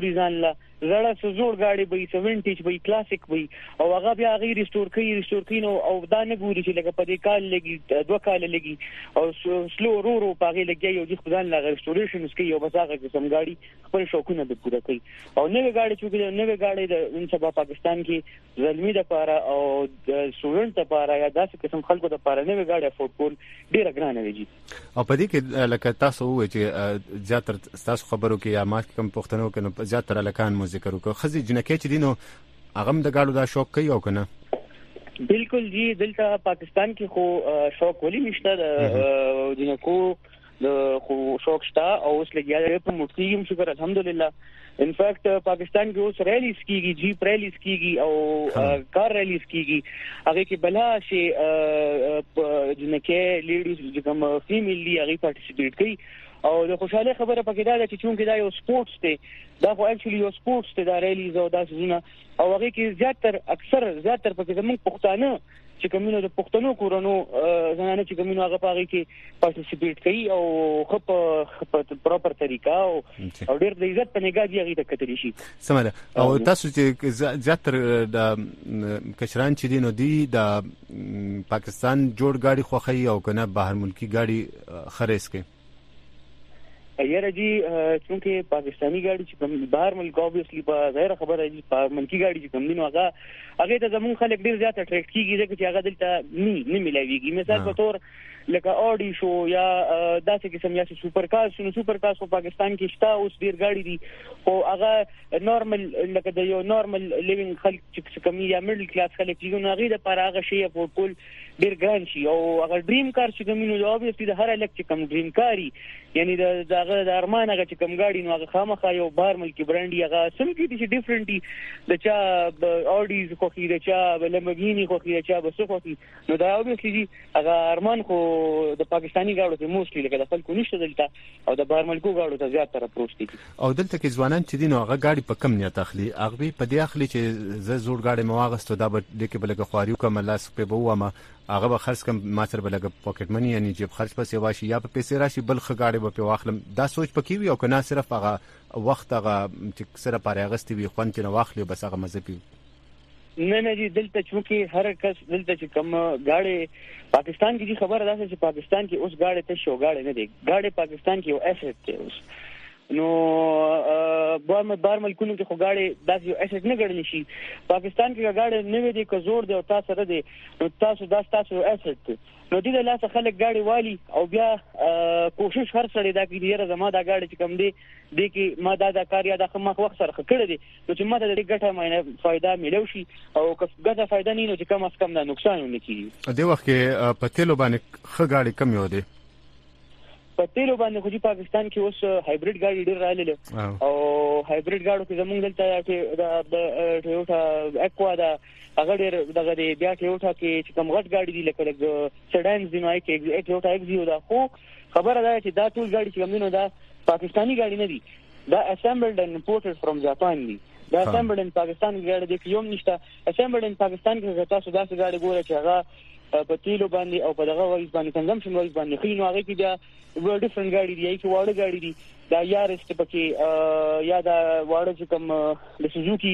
ګوري ځان لا زړه سزور گاډي به 70 به کلاسیک به او هغه بیا غیر ریسټور کوي نو او دا نه ګوري چې لکه په دې کال لګي 2 کال لګي او سلو رو پاغي لګي یو د خدان لا ریسټوریشنز کوي او بس هغه قسم گاډي خپل شوقونه به پوره کوي او نوې گاډي چې نوې گاډي د سبا پاکستان کې زلمی د پاره او د سټوډنټ لپاره یا داسې قسم خلکو د پاره نوې گاډي افورد کول ډیره ګرانه وي او په دې کې لکه تاسو وایي چې زیاتره تاسو خبرو کې یا ما کوم پښتنو کې نو زیاتره لکان ذکر وکړو خزي جنکه چې دینو هغه د گاډو دا شوق کوي او کنه بالکل جی دلته پاکستان کې خو شوق ولې نشته د جنکو د خو شوق شته او اوس لګیا په مټیم شکر الحمدلله ان فیکټ پاکستان کې اوس ریلیز کیږي جیپ ریلیز کیږي او کار ریلیز کیږي هغه کې بلا شي جنکه لیډیز چې کوم فیمیل دی هغه پارټیسیپیټ کوي او د خوشاله خبره پکې دا چې چونکې دا یو سپورتس دی دا خو اکچولی یو سپورتس دی دا ریلیز او دا څه او هغه کې زیاتر پکې زموږ پښتانه چې کومینو د پښتنو کورونو زنانه چې کومینو هغه پاره کې پارټیسیپیټ کوي او خپ پراپر طریقه او ډېر د عزت په نگاه دی هغه ته کتلی شي سمره او تاسو چې زیاتر د کشران چې دینو دی د پاکستان جوړ گاډي خوخی او کنه بهر ملکی گاډي خریس کوي یاره جی چونکه پاکستانی گاڑی چې کوم بهر ملک اوبویسلی په غیر خبره دي په ملکی گاڑی چې کوم دینو هغه ته زمون خلک ډیر زیات اټریکټ کیږي ځکه چې هغه دلته نه ملایويږي مثال په تور لکه اودي شو یا داسې قسم یا سوپر کارز په پاکستان کې شته اوس ډیر گاڑی دي او هغه نورمال لکه د یو نورمال لیوینګ خلک چې کوم یا میډل کلاس خلک چې نو هغه د پر هغه شی په ټول ډیر ګران شي او هغه ډریم کار چې کوم نو اوبویسلی د هر الک چې کوم ډریم کاری یعنی دغه د ارمان هغه چې کوم گاډي نو هغه خامخا یو بهر ملکی برانډ هغه سم کې دي ډیفرنٹ دي د چا اودیز خو کې د چا لمبورګینی خو کې د چا بس خو کې نو دا اوبویسلی هغه ارمان خو د پاکستانی گاډو ته موستلی لکه د خلکو نشته دلته او د بهر ملکو گاډو ته زیات تر اپروچ دي او دلته کې ځوانان چې دین هغه گاډي په کم نیت اخلي هغه په دې اخلي چې ز زوړ گاډي مواغستو دا به د کې بلګه خواریو کوم لاس په بوامه هغه به خرڅ کم ما سره بلګه پاکټ منی یعنی جیب خرڅ پسې واشي یا په پیسې راشي بل خګاډي به په واخلم دا سوچ پکې وي او کنه صرف هغه وخت هغه چې سره پاره غستې وي خوان چې نو واخلي بس هغه مزه پی نه جی دلته چونکه هر کس دلته چې کوم گاډي پاکستان کې خبره ده چې پاکستان کې اوس گاډي ته شو گاډي نه دی گاډي پاکستان کې یو اسټ دی اوس نو بار ملکونو کې خو گاډي داسې یو اسټ نه ګڼل شي پاکستان کې گاډي نه وي دی که زور دی او تاسو سره دی نو تاسو اسټ نو دې له څخه خلک گاډي والی او بیا کوشش هر سړی دا کوي چې زما دا گاډي چې کم دی د کې ما دا کار یا د خمخ وخت سره کړی دی نو چې ما د دې ګټه مې فائدہ ملو شي او که ګټه فائدہ نه نو چې کم از کم دا نقصان نه کیږي د وخت کې په تیلو باندې خ گاډي کم یو دی په تیلو باندې خو پاکستان کې اوس هایبرید گاډي ډېر راغلي او هایبرید گاډو کې زمونږ دلته د ټویوټا اکوا دا هغه ډېر دغه دی بیا ټویوټا کې چې کوم غټ گاډي دي لکه سیډانز دی نو کې ټویوټا ایکزیو دا خو خبره ده چې دا ټول گاډي چې کوم دا پاکستانی گاډي نه دي دا اسمبلډ اند امپورټډ فرام جاپان دي دا اسمبلډ ان پاکستان گاډي د یوم نشته اسمبلډ ان پاکستان کې تاسو داسې گاډي ګوره چې هغه په تیلو باندې او په دغه وایز باندې کنزمپشن وایز باندې خو نو هغه کې بیا ډیفرنٹ گاډي دي چې واړه گاډي دي دا یارس ته پکې یا دا واړه چې کوم د سوزوکی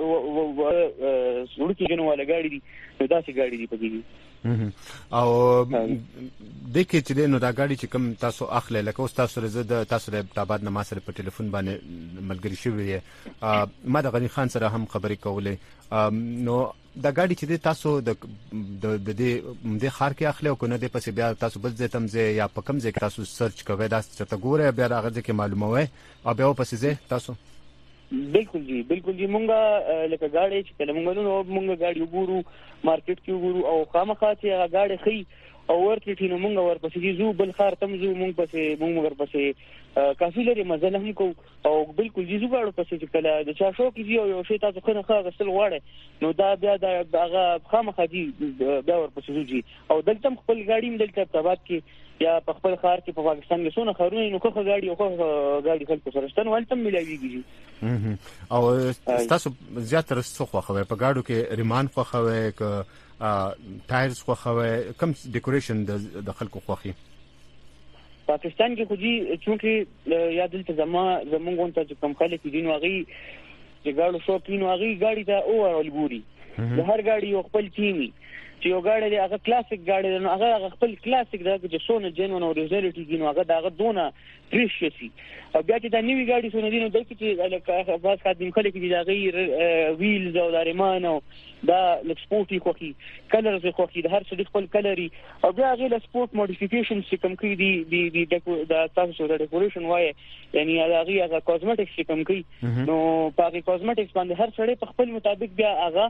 سوزوکی جنواله گاډي دي دا څه گاډي دي پکې او د کې چې نو دا گاډي چې کوم تاسو اخلي لکه اوس تاسو زه تاسو د تابعد نه ما سره په ټلیفون باندې ملګری شوی ما د غنی خان سره هم خبرې کولې نو دا گاډي چې تاسو د دې خار کې اخلي او کنه د پسې بیا تاسو بل ځای تم ځای یا په کوم ځای کې تاسو سرچ کوئ دا څه ګوره بیا هغه ځکه معلوموي او بیا پسې ځای تاسو بالکل جی مونږه لکه گاډي چې کله مونږ گاډي وګورو مارکیټ کې وګورو او خامخا چې هغه گاډي خي او ورته ټینو مونږ ورپسې زو بل خار تم زو مونږ ورپسې کافي لري مزه هم کو او بالکل جی زو غاړو پسې چې کله د چا شو کې یو شی تاسو خنه غسل غواړي نو دا بیا هغه خامخا دي بیا ورپسې زو جی او دلته خپل گاډي دلته تبات کې یا په خپل خار کې په پاکستان کې سونه خارونه نو خو گاډي او گاډي خلکو سره ستنه ولته ملایويږي او تاسو زیاتره څه خوخه په گاډو کې ریمان خوخه ک ټایرز خوخه کم ډیکوریشن د خلکو خوخي پاکستان کې خو جی چونکې یا دلته زمونږ ته کوم خلک دي نو هغه چې ګاډو شوقین هغه ګاډي ته اوورال ګوري د هر ګاډي یو خپل ټیمي چې یو ګاډي دی هغه کلاسیک ګاډي دی نو هغه خپل کلاسیک دا چې سونه جنون او ریزلټي دی نو هغه داغه دونه پریشیسي او بیا چې دا نیوی ګاډي سونه دي نو د چې خاص خاطر خلک دي دا غیر ویلز او دارمان او دا لکسپورټي خوخي کلرز خوخي د هر څه خپل کلري او بیا غیر سپورت موډیفیکیشن چې کوم کوي دی د تاسو د ډیکوریشن وای یعنی هغه کاسمیټکس چې کوم کوي نو پاکي کاسمیټکس باندې هر څړې په خپل مطابق بیا هغه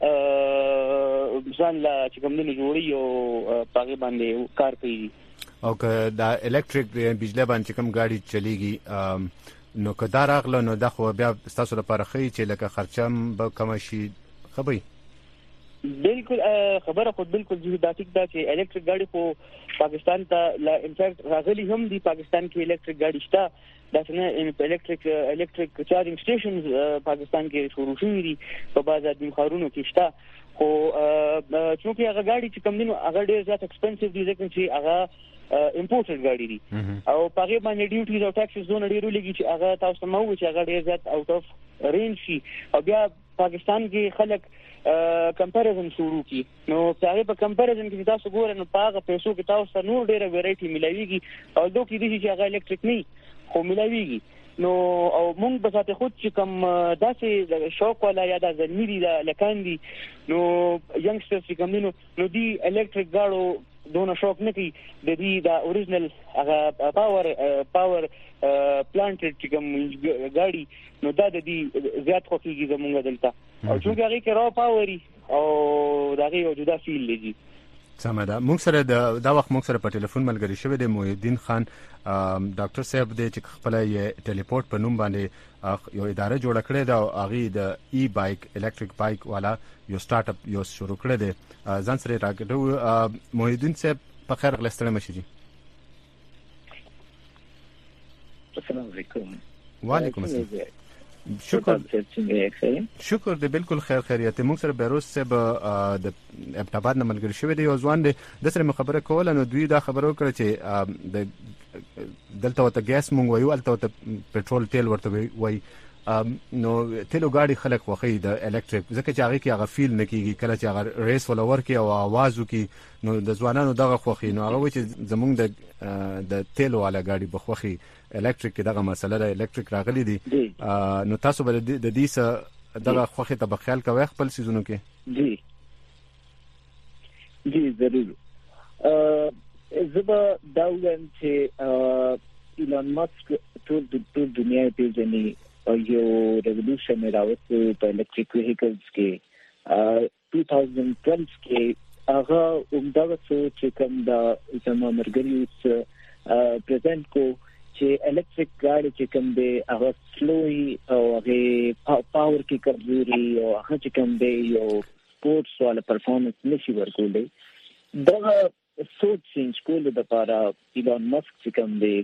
ځان لا چې کوم نه جوړي او پاکي باندې کار کوي او که دا الکتریک بجلی باندې کوم ګاډي چلیږي نو که دا راغله نو دا خو بیا تاسو لپاره خی چې لکه خرچم به کم شي خبري بالکل خبره خود بالکل جهاداتیک دا چې الکتریک ګاډي خو پاکستان ته لا انفیکټ راغلي هم دي پاکستان کې الکتریک ګاډي شته دا څنګه الکتریک چارجینګ سټیشنز پاکستان کې شروع شوي دي په بعض د خارونو کې شته خو چې هغه ګاډي چې کوم دي نو هغه ډیر زیات ایکسپنسیو دي ځکه چې هغه امپورټډ ګاډي دي او پاګه باندې ډیوټیز او ټاکسز زونه ډیرو لګي چې هغه تاسو مو چې هغه ډیر زیات اوټ اف رینج شي او بیا پاکستان کې خلک کمپیریزن شروع کی نو هغه په کمپیریزن کې تاسو ګورئ نو پاګه پیسو کې تاسو نور ډیره ویرایټي ملایويږي او دوی کې دي چې هغه الکتریک نه خو ملایويږي نو او مونږ به ذات خود چې کوم داسې شوق ولا یا د زلمیری د لکاندي نو ینګسترز چې کوم نو دی الکتریک ګاډو دونه شوق نه کوي د دې د اوریجنل هغه پاور پلانټ چې کوم ګاډي نو دا د دې زیات خوږي زمونږ دلته او چې هغه کې را پاوري او دغه یو جدا فیل لګي سمه ده موږ سره دا وخت موږ سره په ټلیفون ملګری شوی دی محی الدین خان ډاکټر صاحب دی چې خپل یې ټلیپورټ په نوم باندې یو اداره جوړ کړې ده او هغه د ای بایک الکتریک بایک والا یو سٹارټ اپ یو شروع کړی دی ځان سره راګډو محی الدین صاحب په خیر غلستړی مشي السلام علیکم وعلیکم السلام شکر دې بالکل خیریت موږ سره بیروز صاحب د ابتاباد نه ملګری شوی دی او ځوان دی د سره خبره کوله نو دوی دا خبرو کړ چې د دلته وته ګیس مونږ وایو الته پېټرول تیل ورته وای نو تیلو ګاډي خلک خوخي د الکتریک ځکه چې هغه کې هغه فیل نه کیږي کله چې هغه ریس ولور کې او आवाज وکي نو د ځوانانو دغه خوخي نو هغه چې زمونږ د تیلو والا ګاډي بخوخي الکتریک دغه مسله د الکتریک راغلي دي نو تاسو به د دې سره دغه خوخي ته بخیال کوي خپل سيزونو کې جی ضرور زبا داوګن چې ایلان ماسک ټول دنیا په ځنی یو ریولوشن راوستو په الکتریک وهیکلز کې 2012 کې هغه عمدہ سوچ کوم دا زموږ مرګري پریزنټ کو چې الکتریک ګاډي چې کوم دی هغه سلوي او هغه پاور کې کمزوري او هغه چې کوم دی یو سپورتس والا پرفارمنس نشي ورکولې دا سوچ چینج کول د لپاره ایلان ماسک چې کوم دی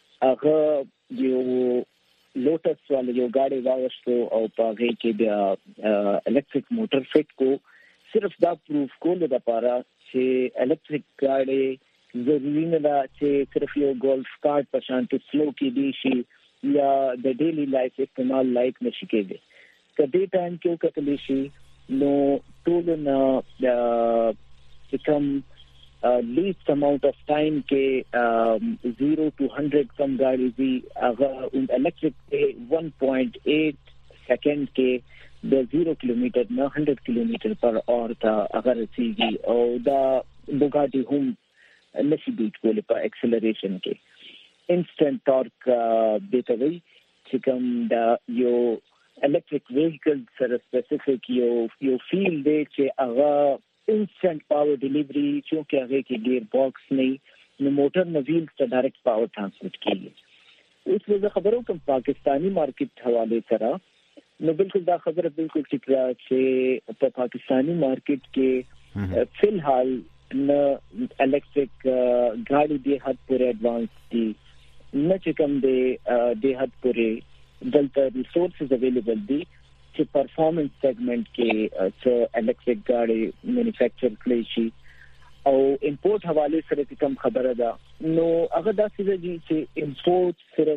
هغه یو لوټس والا یو ګاډي واغشتو او پاغه کې بیا الکتریک موټر فټ کو صرف دا پروف کول د لپاره چې الکتریک ګاډي ضروري نه ده چې صرف یو ګولف کارت په شان کې سلو کې دی شي یا د ډیلی لایف استعمال لایک نشي کېږي کله ټایم کې وکړل شي نو ټول نه چې کوم least amount of time ke 0 to 100 kam gaadi di aga electric ke 1.8 second ke the 0 kilometer na 100 kilometer per hour ta agar sigi aur da Bugatti hum nashi beat kole pa acceleration ke instant torque deta gai chikam da yo electric vehicle sara specific yo feel de che aga instant power delivery چونکه هغه کې ګیر باکس نه نو موټر نه ویل ته ډایرکټ پاور ټرانسمیټ کیږي اوس زه خبرو کوم پاکستانی مارکیټ حواله سره نو بالکل دا خبره بالکل ټیک را چې په پاکستانی مارکیټ کې فی الحال نه الکتریک ګاډي دی حد پورې ایڈوانس دي نه چې کوم دی حد پورې دلته ریسورسز اویلیبل دي چې پرفارمنس سیگمنٹ کې چې الکتریک ګاډي مینوفیکچر کړی شي او امپورټ حواله سره کوم خبره ده نو هغه دا چې امپورټ صرف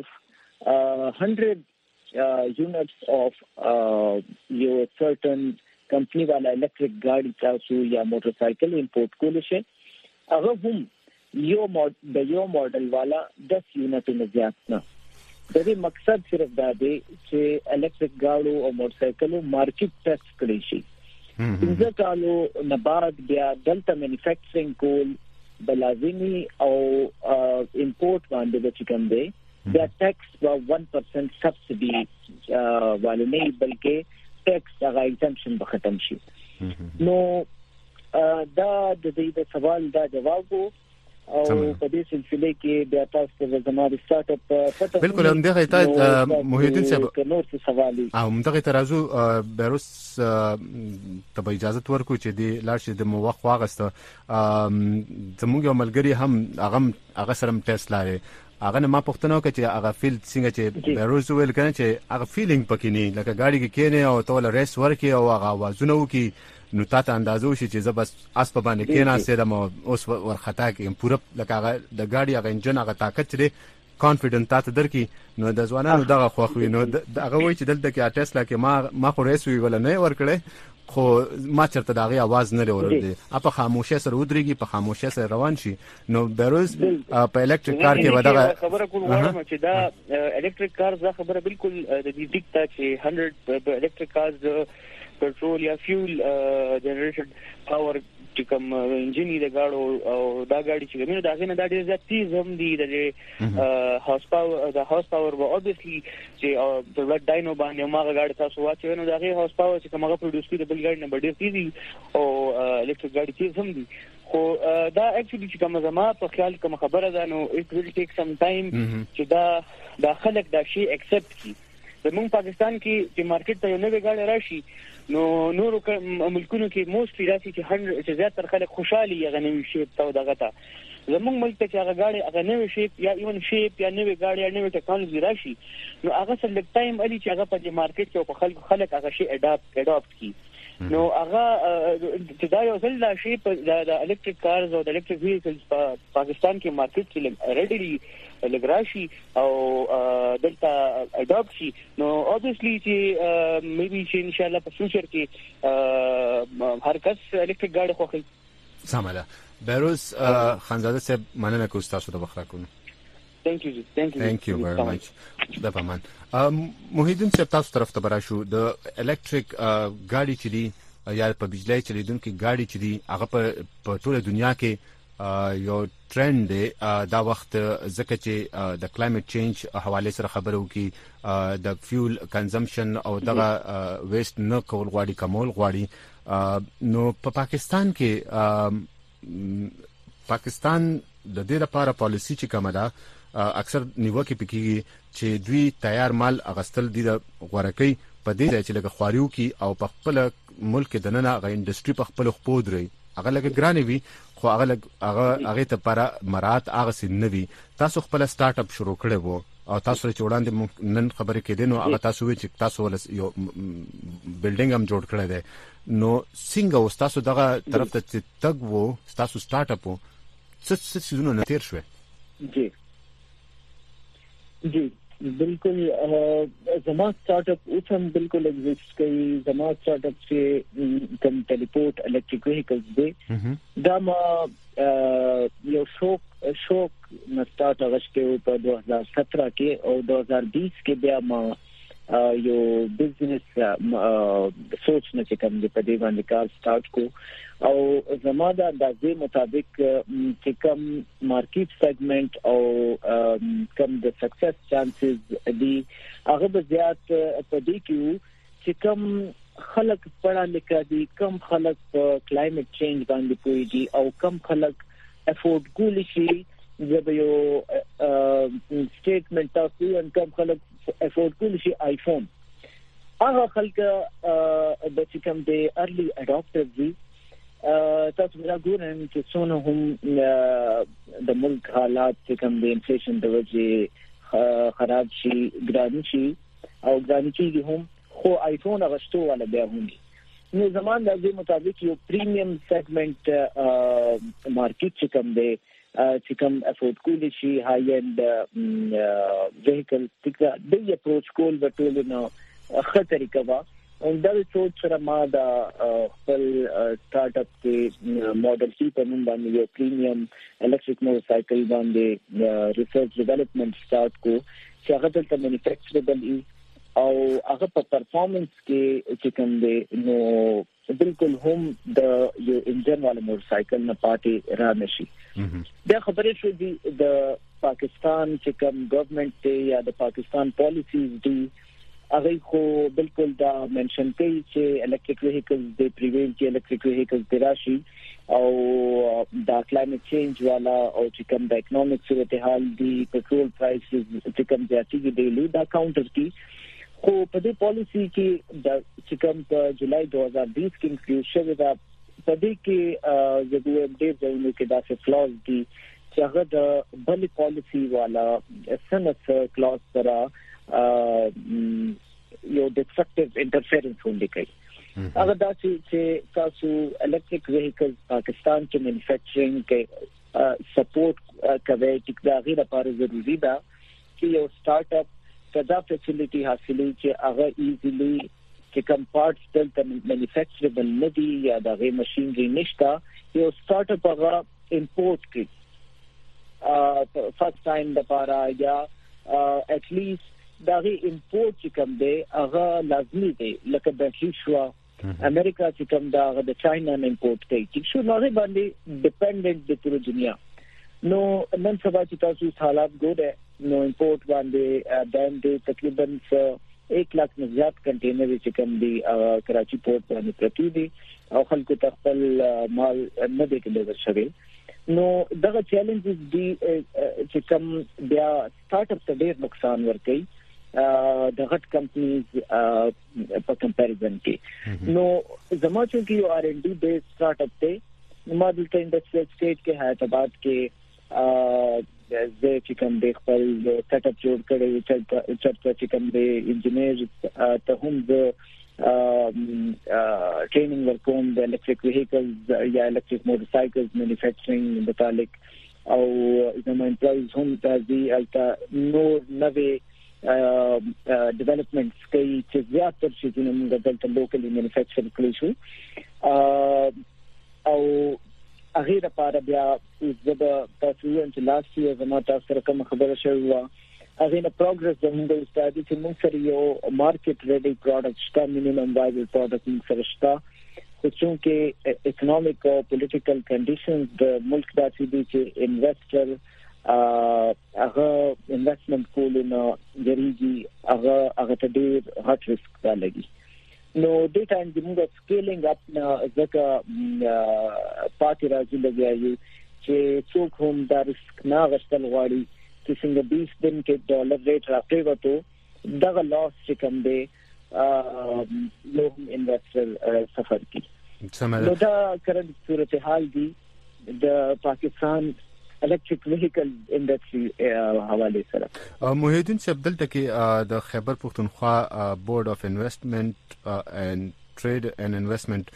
100 units of your certain company वाला electric गाड़ी تاسو या motorcycle import کول شي هغه هم یو ماډل والا 10 یونټ نه زیات نه. د دې مقصد صرف دا دی چې الیکټریک ګاډو او موټرسایکلو مارکیټ ټیکس کړی شي. څنګه کالو نه بعد بیا دلته مینوفیکچرینګ کول بلازمي او امپورټ باندې چې کوم دی بیا ټیکس 1% سبسيډي والے نه بلکې ټیکس هغه ایگزمپشن به ختم شي. نو دا د دې سوال دا جواب وو او په دې سلسله کې بیا تاسو ته زموږ سٹارټ اپ پته بالکل هم دغه ته محیدین صاحب نور څه سوالي او دغه ترازو بیروس ته اجازه ورکو چې دی لارښ د موخ واغسته زموږ عملګری هم هغه سره ټیسټ لري هغه ما پښتنو کې چې هغه فیل څنګه چې بیروس ویل کنه چې هغه فیلینګ پکې نه لکه گاډي کې کېنه او ټول ریس ورکي او هغه وازونه وکي نو تاسو اندازو شي چې زبس اس په باندې کېنا سره مو اوس ورختا کې پوره لکه د گاډي هغه انجن هغه طاقت لري کانفیډنت تاسو درکې نو د ځوانانو دغه خوخوي نو هغه وایي چې دلته کې ټسلا کې ما خو ریس وی ولا نه ورکړې خو ما چرته دغه आवाज نه لري دی په خاموشه سره ودرېږي په خاموشه سره روان شي نو بیروز په الکتریک کار کې ودغه خبره کول غواړم چې دا الکتریک کار زه خبره بالکل د دې ډیکټا چې 100 الکتریک کارز petrol یا fuel generation power چې کوم انجن د گاډو او دا گاډي چې موږ دا غنه د ډیر زیات تیز هم دي د هاوس پاور و obviously چې د ولډ ډاینو باندې ماغه گاډي تاسو واچو نو دا غي هاوس پاور چې کومه پروډوس کوي د بل گاډي نه ډیر تیز او الکتریک گاډي تیز هم دي خو دا اکچولی چې کوم زما په خیال کوم خبره ده نو it will take some time چې دا خلک دا شی ایکسپټ کړي. زموږ پاکستان کې چې مارکیټ ته یو نوې گاډي راشي نو نورو ملکونو کې موستلی راشي چې زیاتره خلک خوشحالي غنوي شي ته دغه ته زموږ ملک ته چې هغه گاډي هغه نوې شي یا ایون شي یا نوې گاډي یا نوې ټیکنالوژي راشي نو هغه سره لږ ټایم علي چې هغه په مارکیټ کې په خلک هغه شي اډاپټ کړي نو هغه چې دا یو ځل لا شي په د الکتریک کارز او د الکتریک وهیکلز په پاکستان کې مارکیټ کې ریډلی لګراشي او دلته اډاپټ شي نو obviously چې maybe چې ان شاء الله په فیوچر کې هر کس الکتریک ګاډي خوښي. سماله بیروز خانزاده صاحب مننه کوم تاسو ته بخښه کوم. Thank you very much. دا پمان محیدین صاحب تاسو طرف ته براشو د الکتریک ګاډي چې دی یا په بجلی چلیدونکو ګاډي چې دی هغه په ټوله دنیا کې یو ټرند دی دا وخت ځکه چې د کلایمټ چینج حواله سره خبرو کې د فیول کنزمپشن او دغه ویسټ نه کول غواړي کمول غواړي نو په پاکستان کې پاکستان د دې لپاره پالیسی چې کومه ده اکثر نیوکه پکې چې دوی تیار مال اغستل دي د غورکی په دې چې لګ خواريو کې او په خپل ملک د نن هغه انډستری په خپل خپودري هغه لګ ګرانې وي خو هغه ته لپاره مراد هغه سنوي تاسو خپل سٹارټ اپ شروع کړی وو او تاسو چې وړاندې نن خبرې کېدې نو هغه تاسو وی چې تاسو ول یو بلډینګ هم جوړ کړی دی نو څنګه اوس تاسو دغه طرف ته تګ وو تاسو سٹارټ اپ وو څه څه نه تیر شوه. जी बिल्कुल जमा स्टार्टअप उठम बिल्कुल एग्जिस्ट कई जमा स्टार्टअप से कम टेलीपोर्ट इलेक्ट्रिक व्हीकल्स दे दामा यो शौक न स्टार्ट अगस्त के ऊपर 2017 के और 2020 के बिया मा यो बिजनेस सोचने से कम दे पदेवान निकाल स्टार्ट को और जमादा अंदाजे मुताबिक कि कम मार्केट सेगमेंट और कम द सक्सेस चांसेस दी अगर ज्यादा पदी क्यों कि कम खलक पढ़ा लिखा दी कम खलक क्लाइमेट चेंज बांध कोई दी और कम खलक एफोर्ड गुलिशी जब यो स्टेटमेंट ताकि कम खलक एफोर्ड गुलिशी आईफोन अगर खलक बच्चे कम दे अर्ली अडॉप्टर्स दी تاسو راګورئ چې څونه هم د ملک حالات چې کوم د انفلیشن د وجې خراب شي ګران شي او ګران کېږي هم خو آیفون اغشتو ولا بیا هم نو زمان د مطابق یو پریمیم سیگمنٹ مارکیټ چې کوم دی چې کوم افورد کولی شي های اند وهیکل تکا د اپروچ کول ورټول نو خطرې کوا او دا سوچ سره ما دا خپل سٹارټ اپ کې ماډل سی په نوم باندې یو پریمیم الکتریک موټرسایکل باندې ریسرچ ډیولپمنٹ سٹارټ کو چې هغه د مینوفیکچربل او هغه په پرفارمنس کې چې کوم دی نو بالکل هم د یو انجن والا موټرسایکل نه پاتې را نشي دا خبره شو دی د پاکستان چې کوم ګورنمنت ته یا د پاکستان پالیسیز دی هغه خو بالکل دا منشن کوي چې الکتریک وهیکلز د پریویل کې الکتریک وهیکلز راشي او دا کلایمټ چینج والا او چې کوم د اکونومیک صورتحال دی پټرول پرایسز چې کوم زیاتېږي دی دا کاونټر کی خو په دې پالیسی کې د چې کوم په جولای 2020 کې انکلوډ شوی دا په دې کې د دوه ډېر ځایونو کې دا څه کلاوز دي چې هغه د بل پالیسی والا سنت کلاوز سره یو ډیسټرکټیو انټرفیرنس وندي کوي هغه دا چې تاسو الکتریک وهیکل پاکستان کې مینوفیکچرینګ کې سپورټ کوي چې دا غیر لپاره ضروری ده چې یو سٹارټ اپ کدا فیسیلیټي حاصلې چې هغه ایزیلی چې کوم پارټس دلته مینوفیکچربل نه دي یا د غي ماشينري نشته یو سٹارټ اپ هغه امپورټ کړي فرست ټایم د پاره یا ات لیست دا غي امپورټ چې کوم دی هغه لازمي دی لکه بیټری شو امریکا چې کوم دا د چاینا نه امپورټ کوي چې شو نه باندې ډیپندنٹ د ټول دنیا نو نن سبا چې تاسو حالات ګوره نو امپورټ باندې باندې تقریبا 1 लाख نه زیات کنټینر چې کوم دی کراچي پورت باندې پرتی دي او خلکو خپل مال نه دی ډیلیور شوی نو دغه چیلنجز دي چې کوم بیا سٹارټ اپ ته ډیر نقصان ورکړي د غټ کمپنیز په کمپیریزن کې نو زموږ چې یو آر ان ډی بیس سٹارټ اپ ته ما دلته انډسټریل سټیټ کې حیدرآباد کې زه چې کوم د خپل سیټ اپ جوړ کړی چې کوم د انجینیر ته هم د ټریننګ ورکوم د الکتریک وهیکلز یا الکتریک موټرسایکلز مینوفیکچرینګ متعلق او زموږ امپلایز هم د الټا نور نوې ډیولپمنټس کوي چې زیاتره شي چې موږ دلته لوکلی مینوفیکچر کړی شو او هغه لپاره بیا زبر تاسو چې لاست یې زما تاسو سره کوم خبره شوی و هغه نه پروګرس زموږ استاد چې موږ سره یو مارکیټ ریډي پروډکټ شته مینیمم وایبل پروډکټ موږ سره شته خو چې اکونومیک او پولیټیکل کنډیشنز د ملک داسې دي چې انویسټر هغه انویسټمنٹ کول نه جریږي هغه ته ډیر هارت ریسک تا لګي نو د ټایم د موږ سکیلینګ اپ نه ځکه پاتې راځي لګیایي چې څوک هم دا ریسک نه غشتل غواړي چې څنګه 20 دن کې ډالر ریټ راځي وته دغه لاس چې کوم دی یو انویسټر سفر کی نو دا کرنٹ صورتحال دی د پاکستان الکتریک وهیکل انډستری حواله سره محی الدین صاحب دلته کې د خیبر پختونخوا بورډ اف انویسټمنٹ اینڈ ټریډ اینڈ انویسټمنٹ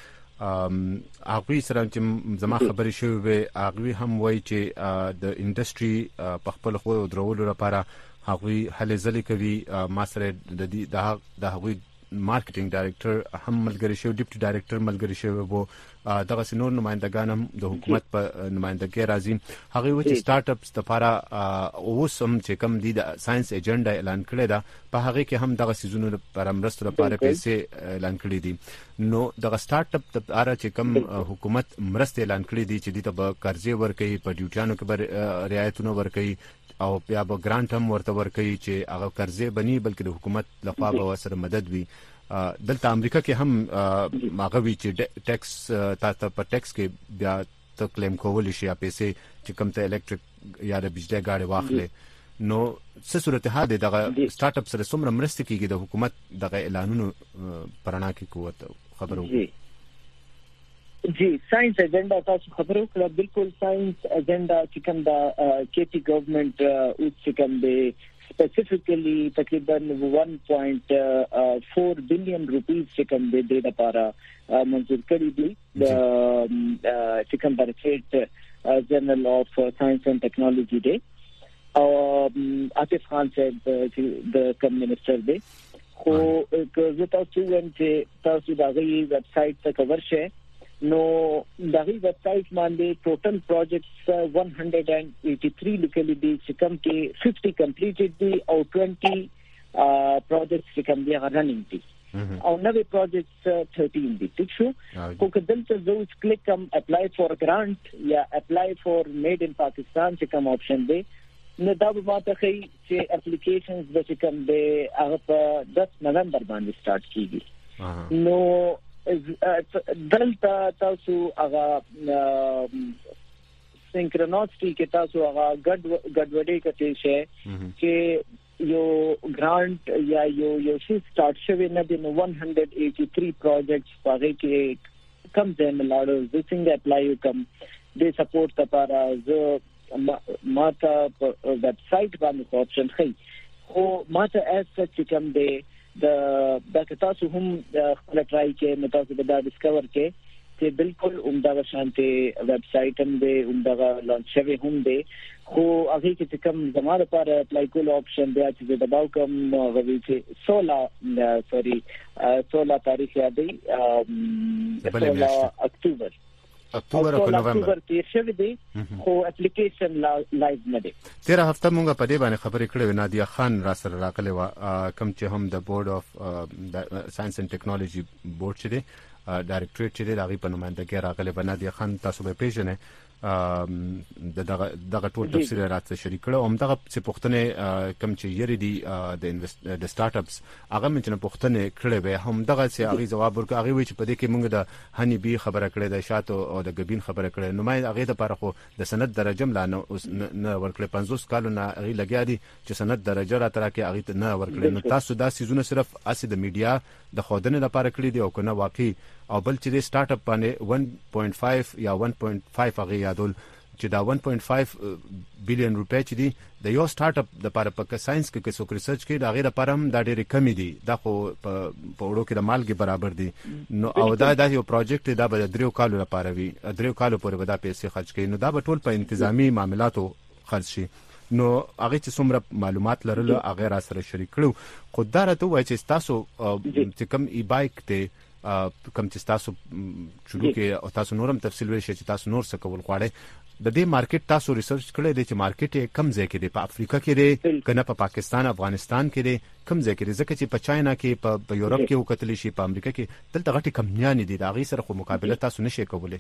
هغه سره چې زما خبرې شوې وي هغه هم وایي چې د انډستری په خپل خو درولو لپاره هغه هلې ځلې کوي ما سره د هغه مارکیټینګ ډایریکټر هم ملګری شو ډیپټي ډایریکټر ملګری شو وو دغه سينور نمائندگان هم د حکومت په نمائندګۍ راځي هغه و چې سٹارټ اپس لپاره اوس هم چې کوم دي د ساينس ایجنډا اعلان کړی دا په هغه کې هم دغه سيزونو لپاره مرستو لپاره پیسې اعلان کړی دي نو دغه سٹارټ اپ لپاره چې کوم حکومت مرستې اعلان کړی دي چې د به قرضې ورکړي په ډیوټیانو کې رعایتونه ورکړي او بیا به ګرانټ هم ورته ورکړي چې هغه قرضې بني بلکې د حکومت لخوا به سره مدد وي دلته امریکا کې هم ماغوي چې ټیکس تاسو په ټیکس کې بیا ته کلیم کولی شي پیسې چې کوم ته الکتریک یا د بجلی گاډي واخلې نو څه صورتحال دی دغه سٹارټ اپ سره څومره مرسته کیږي د حکومت دغه اعلانونو پرانا کې قوت خبرو جی ساينس ایجنډا تاسو خبرو کړه بالکل ساينس ایجنډا چې کوم دا کېټي ګورنمنت او چې کوم دی specifically تقریبا 1.4 billion rupees چې کوم د لپاره منظور کړی دي د چې کوم بریټ جرنل اف ساينس اینڈ ټیکنالوژي دی او عاطف خان صاحب د کم منسٹر دی خو زه تاسو وایم چې تاسو دا غي ویب سټ ته کور شئ نو دغه ویب سټ باندې ټوټل پروجیکټس 183 لیکل دي چې کوم کې 50 کمپلیټډ دي او 20 پروجیکټس چې کوم دي رننګ دي او نوې پروجیکټس 13 دي ٹھیک شو کو کدل ته زو کلیک کم اپلای فور گرانټ یا اپلای فور میډ ان پاکستان چې کوم آپشن دی نو دا به ماته کوي چې اپلیکیشنز د چې کوم دی هغه په 10 نومبر باندې سٹارټ کیږي نو دلته تاسو هغه سینکرونسټي کې تاسو هغه ګډوډي کوي چې یو ګرانټ یا یو شی سٹارټ شوی نه دی نو 183 پروجیکټس هغه کې کم ځای ملاړو د څنګه اپلای وکم د سپورټ لپاره زه ماته ویب سټ باندې آپشن خي خو ماته اس چې کوم دی د تاسو هم خپل ټرای کې متاسو به دا ډیسکور کې چې بالکل عمده شانته ویب سټ هم دی عمده لانچ شوی هم دی خو هغه کې کوم زموږ لپاره اپلای کول آپشن دی چې د داو کوم غوي چې 16 تاریخ یادي 16 اکتوبر او نومبر تیر شوی دی خو اپلیکیشن لایو نه دی. تیر هفته مونږ په دې باندې خبرې کړې و نادیا خان را سره راغله کوم چې هم د بورډ اف ساينس اینڈ ټیکنالوژي بورډ چې دی ډایریکټریټ چې دی هغه په نمائندګۍ راغله نادیا خان تاسو به پیژنئ دغه ټول تفصیل راته شریک کړو هم دغه څه پوښتنه کم چې یری دی د سٹارټ اپس هغه من چې پوښتنه کړې به هم دغه څه هغه جواب ورکړ هغه وی چې په دې کې موږ د هنی بي خبره کړې د شاتو او د ګبین خبره کړې نو ما هغه د لپاره خو د سند درجه ملا نه ورکړې 50 کالو نه هغه لګیا دي چې سند درجه را تر کې هغه نه ورکړې نو تاسو دا سيزونه صرف اسې د میډیا د خودنه لپاره کړې دي او کنه واقعي او بل چې د سٹارټ اپ باندې 1.5 یا 1.5 هغه یادول چې دا 1.5 بلین روپے چې دي د یو سٹارټ اپ د لپاره په ساينس کې څو ریسرچ کې دا غیر لپاره هم دا ډېر کم دي دا خو په وړو کې د مالګي برابر دي نو او دا یو پروجیکټ دا به 3 کالو لپاره وي 3 کالو پورې به دا پیسې خرج کړي نو دا به ټول په انتظامی معاملاتو خرج شي نو هغه چې څومره معلومات لرل هغه را سره شریک کړو خو دا راته وایي چې تاسو چې کم ای بایک ته کوم چې تاسو شروع کې او تاسو نورم تفصیل ویل شي چې تاسو نور څه کول غواړئ د دې مارکیټ تاسو ریسرچ کړی دی چې مارکیټ کم ځای کې دی په افریقا کې دی کنه په پاکستان افغانستان کې دی کم ځای کې دی ځکه چې په چاینا کې په یورپ کې وکتل شي په امریکا کې دلته غټي کمپنیان دي دا غي سره خو مقابله تاسو نشئ کولای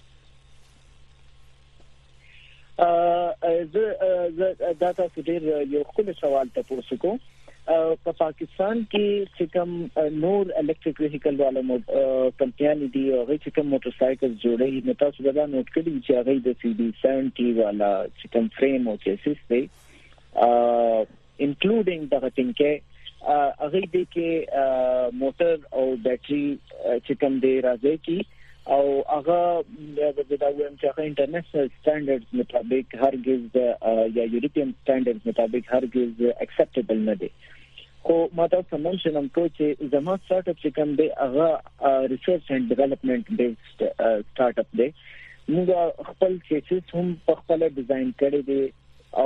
دا تاسو ډیر یو خپل سوال تاسو کو په پاکستان کې چې کوم نور الیکټریک وهیکل والا کمپنیان دي او هغه چې کوم موټر سایکل جوړي نو تاسو دا نوٹ کړئ چې هغه د CD70 والا چې کوم فریم او چیسس دی انکلودینګ دغه ټینګه هغه دې کې موټر او بیټري چې کوم دی راځي کی او هغه د داویم چې هغه انټرنیشنل سټانډرډز مطابق هرگز یا یورپین سټانډرډز مطابق هرگز اکسپټیبل نه دي خو ماته سمونشن هم کو چې زما سٹارټ اپ چې کوم دی هغه ریسرچ اینڈ ډیولپمنٹ بیسډ سٹارټ اپ دی موږ خپل چیسز هم په خپل ډیزاین کړی دی او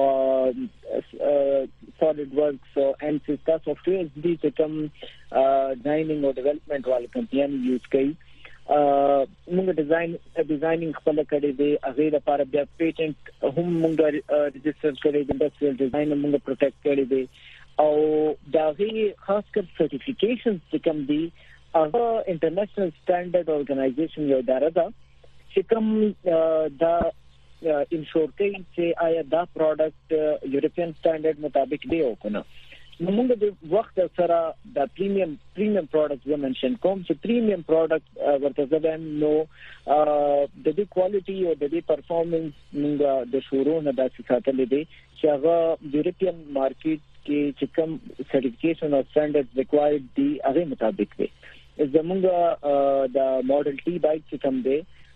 سالید ورکس او انسیستا سافټویرز دي چې کوم ډیزاینینګ او ډیولپمنٹ والا کمپنیان یوز کوي موږ ډیزاینینګ خپل کړی دی هغه لپاره بیا پیټنټ هم موږ ريجستر کړی دی انډستریال ډیزاین موږ پروټیکټ کړی دی او دا غي خاص کر سرټیفیکیشنز چې کوم دي هغه انټرنیشنل سټانډرډ اورګنایزیشن یو اداره ده چې کوم دا انشور کوي چې آیا دا پروډکټ یورپین سټانډرډ مطابق دی او کنه نو موږ د وخت سره د پریمیم پروډکټ ومنشن کوم چې پریمیم پروډکټ ورته ځدم نو د دې کوالټي او د دې پرفورمنس موږ د شورو نه داسې ساتلې دي چې هغه یورپین مارکیټ کې چې کوم سرټیفیکیشن او سټانډرډز ریکوایرډ دي هغه مطابق دي زموږ د ماډل ټي بایک چې کوم دی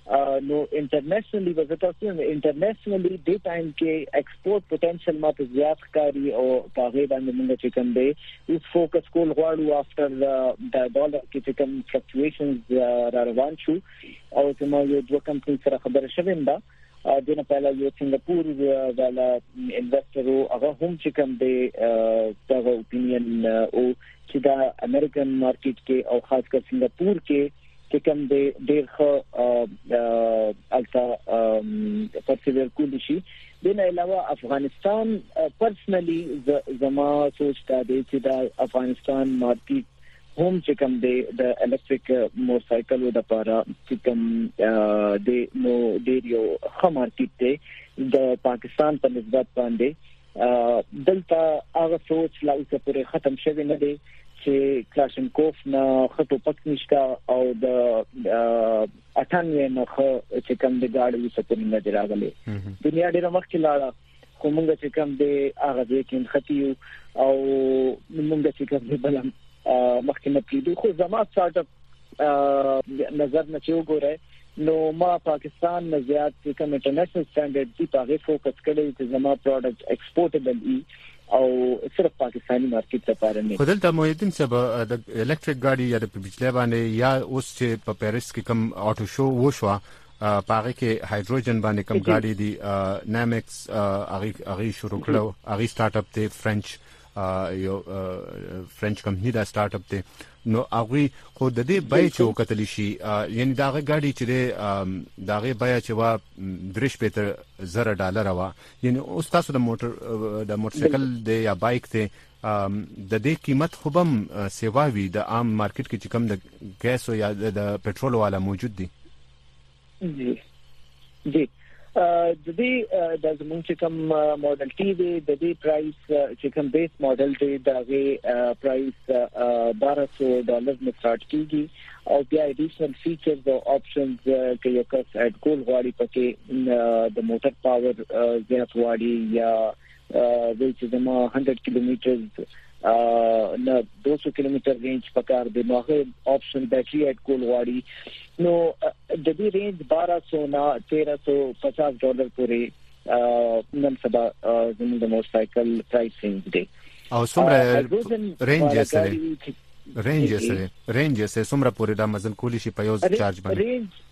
نو انټرنیشنلی وزتاسو انټرنیشنلی ډی ټایم کې ایکسپورت پوتنشل ماته زیات کاری او هغه باندې موږ چې کوم دی اوس فوکس کول غواړو افټر د ډالر کې کوم فلکچویشنز را روان شو او زموږ یو دوه کمپنی سره خبره شوم دا دنه پهلا یو سنگاپور والا انویسټر هغه هم چې کوم دی دا اپینین او چې دا امریکن مارکیټ کې او خاص کر سنگاپور کې چې کوم دی ډیر ښه الټا پرسیور کول شي دنه علاوه افغانستان پرسنلی زما سوچ دا دی چې دا افغانستان مارکیټ هم چې کوم دی د الکتریک موټرسایکل د لپاره چې کوم دی نو ډیر یو ښه مارکیټ دی د پاکستان په نسبت باندې دلته هغه سوچ لا اوسه پورې ختم شوی نه دی چې کلاشنکوف نه خطو پک نشتا او د 98 نه چې کوم د گاډي سپوري نه دراغلي دنیا ډیره مخکې لاړه کومه چې کوم د هغه کې خطیو او موږ چې کوم بلم مخکې نه پیډو خو زما سټارټ اپ نظر نه چو ګوره نو ما پاکستان نه زیات کوم انټرنیشنل سټانډرډ دی په هغه فوکس کړی چې زما پروډکټ ایکسپورټبل وي او صرف پاکستانی مارکیټ لپاره نه خدلته مویدین سبا د الکتریک گاډي یا د بجلی باندې یا اوس چې په پیرس کې کم اټو شو وشو پاره کې هایدروجن باندې کم گاډي دي نامکس اغي شروع کړو اغي سٹارټ اپ ته فرنچ یو فرنچ کمپنی دا سٹارټ اپ ته نو اغوی خو د دې بای چې وکتل شي یعنی داغه گاډي چې داغه بای چې وا $3,000 وا یعنی اوس تاسو د موټرسایکل د یا بایک ته د دې قیمت خوبم سیواوی د عام مارکیټ کې چې کم د ګیس او یا د پټرول والا موجود دي جی د دې د زموږ چې کوم ماډل ټي دی د دې پرایس چې کوم بیس ماډل دی دغه پرایس $1,200 نه سٹارټ کیږي او بیا اډیشنل فیچرز او آپشنز کې یو کس اډ کول غواړي پکې د موټر پاور زیات غواړي یا د چې د 100 کیلومترز نه 200 کیلومتر رینج پکار دی نو هغه آپشن بیټری اډ کول غواړي نو د دې رینج $1,200 نه $1,350 پورې نن سبا زموږ د موټرسایکل پرایسینګ دی او څومره رینج سره څومره پورې دا مزل کولی شي په یو چارج باندې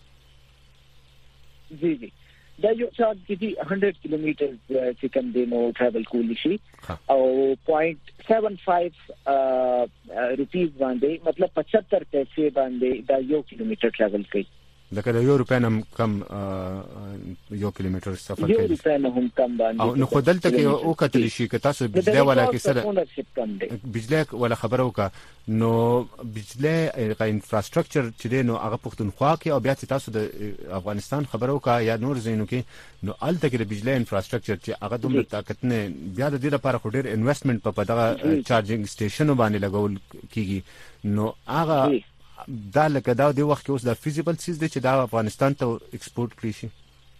جی دا یو چارج کې 100 کیلومتر چې کوم دی نو ټریول کولی شي او 0.75 روپیز باندې مطلب 75 پیسې باندې دا یو کیلومتر ټریول کوي لکه د €1 هم کم یو کیلومتر سفر کوي €1 هم کم باندې او نو خدلته کې او کتل شي که تاسو بجلی والا کې سره بجلی ولا خبرو کا نو بجلی انفراستراکچر چې دی نو هغه پښتونخوا کې او بیا چې تاسو د افغانستان خبرو کا یا نور زینو کې نو الته کې د بجلی انفراستراکچر چې هغه دومره طاقت نه بیا د دې لپاره خو ډیر انویسټمنټ په دغه چارجینګ سټیشن باندې لګول کیږي نو هغه دا لکه دا د وخت کې اوس د فیزیبل چیز دی چې دا افغانستان ته ایکسپورټ کړی شي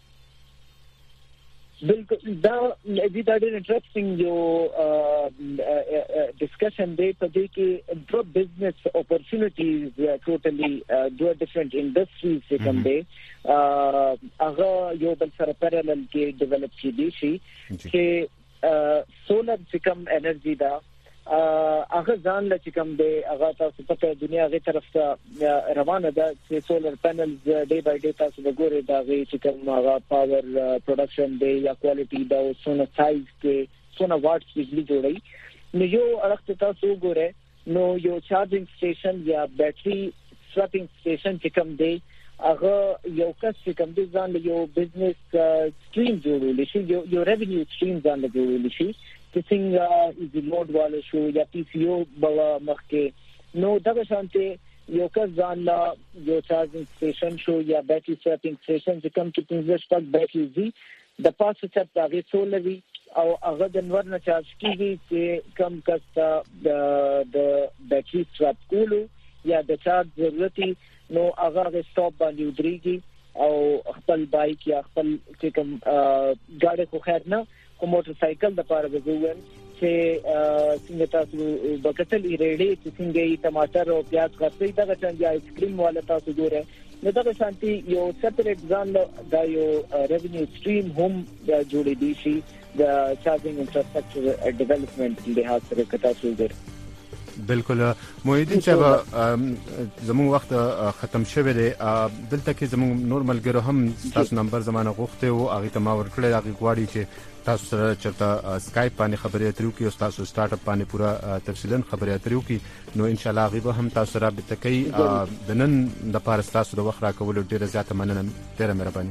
بالکل دا ډېر انټرېسټینګ یو ډسکشن دی په دې کې دوه بزنس اپورچونټیز ټوټلی دوه ډیفرنٹ انډستریز چې کوم دی هغه یو بل سره پیرالل کې ډیولپ کیدي شي چې سولر چې کوم انرژي دا هغه ځان له چې کوم دی هغه تاسو په دنیا غي طرف ته روانه ده چې سولر پینلز ډے بای ډے تاسو وګورئ دا غي چې کوم هغه پاور پروډکشن دی یا کوالټي دا څونه سایز کې څونه واټس بجلی جوړي نو یو اړخ تاسو وګورئ نو یو چارجینګ سټیشن یا بیټری سواپینګ سټیشن چې کوم دی هغه یو کس چې کوم دی ځان له یو بزنس سټریم جوړول شي یو ریونیو سټریم ځان له جوړول شي چې څنګه ایزی لوډ والے شو یا پی سی او بل مخکې نو دا شانته یو کس ځان لا یو چارجینګ سټیشن شو یا بیټری سواپینګ سټیشن چې کوم کې 15 شپږ بیټری دي د پاسه چې هغه سولري او هغه د نور نه چارج کیږي چې کم کستا د بیټری سواپ کولو یا د چارج ضرورتي نو هغه سټاپ باندې ودرېږي او خپل بایک یا خپل چې کوم ګاډي خو خیر نه کوم موټرسایکل د پاره وګورئ چې څنګه تاسو بکتل ریډي چې څنګه ټماټر او پیاز خرڅي دا څنګه آیس کریم والا تاسو ګوره نو دا شانتي یو سپریټ ځان دا یو ریونیو سټریم هم جوړې دي شي د چارجینګ انفراستراکچر ډیولپمنٹ لحاظ سره کتا شو ګر بالکل موحدین صاحب زموږ وخت ختم شوه دی دلته کې زموږ نور ملګرو هم تاسو نمبر زمانه غوښته او هغه ته ما ورکړی هغه غواړي چې تاسو سره چرته سکایپ باندې خبرې اترو کې او تاسو سٹارټ اپ باندې پورا تفصیلا خبرې اترو کې نو ان شاء الله غیبه هم تاسو سره به تکي د نن د پاره تاسو د وخت راکول ډیره زیاته مننه ډیره مهرباني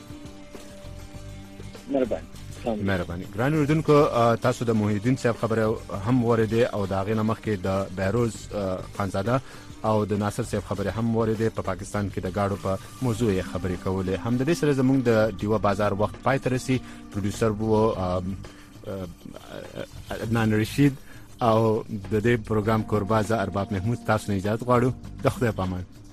ګران اوردونکو تاسو د موحدین صاحب خبره هم ورده او دا غینه مخکې د بیروز خانزاده او د ناصر صاحب خبره هم ورده په پاکستان کې د گاډو په موضوع خبرې کوله هم د دې سره زموږ د دیوا بازار وخت پای ته رسي پروډوسر وو عدنان رشید او د دې پروګرام قربازه ارباب محمود تاسو نه اجازه غواړو د خدای پامان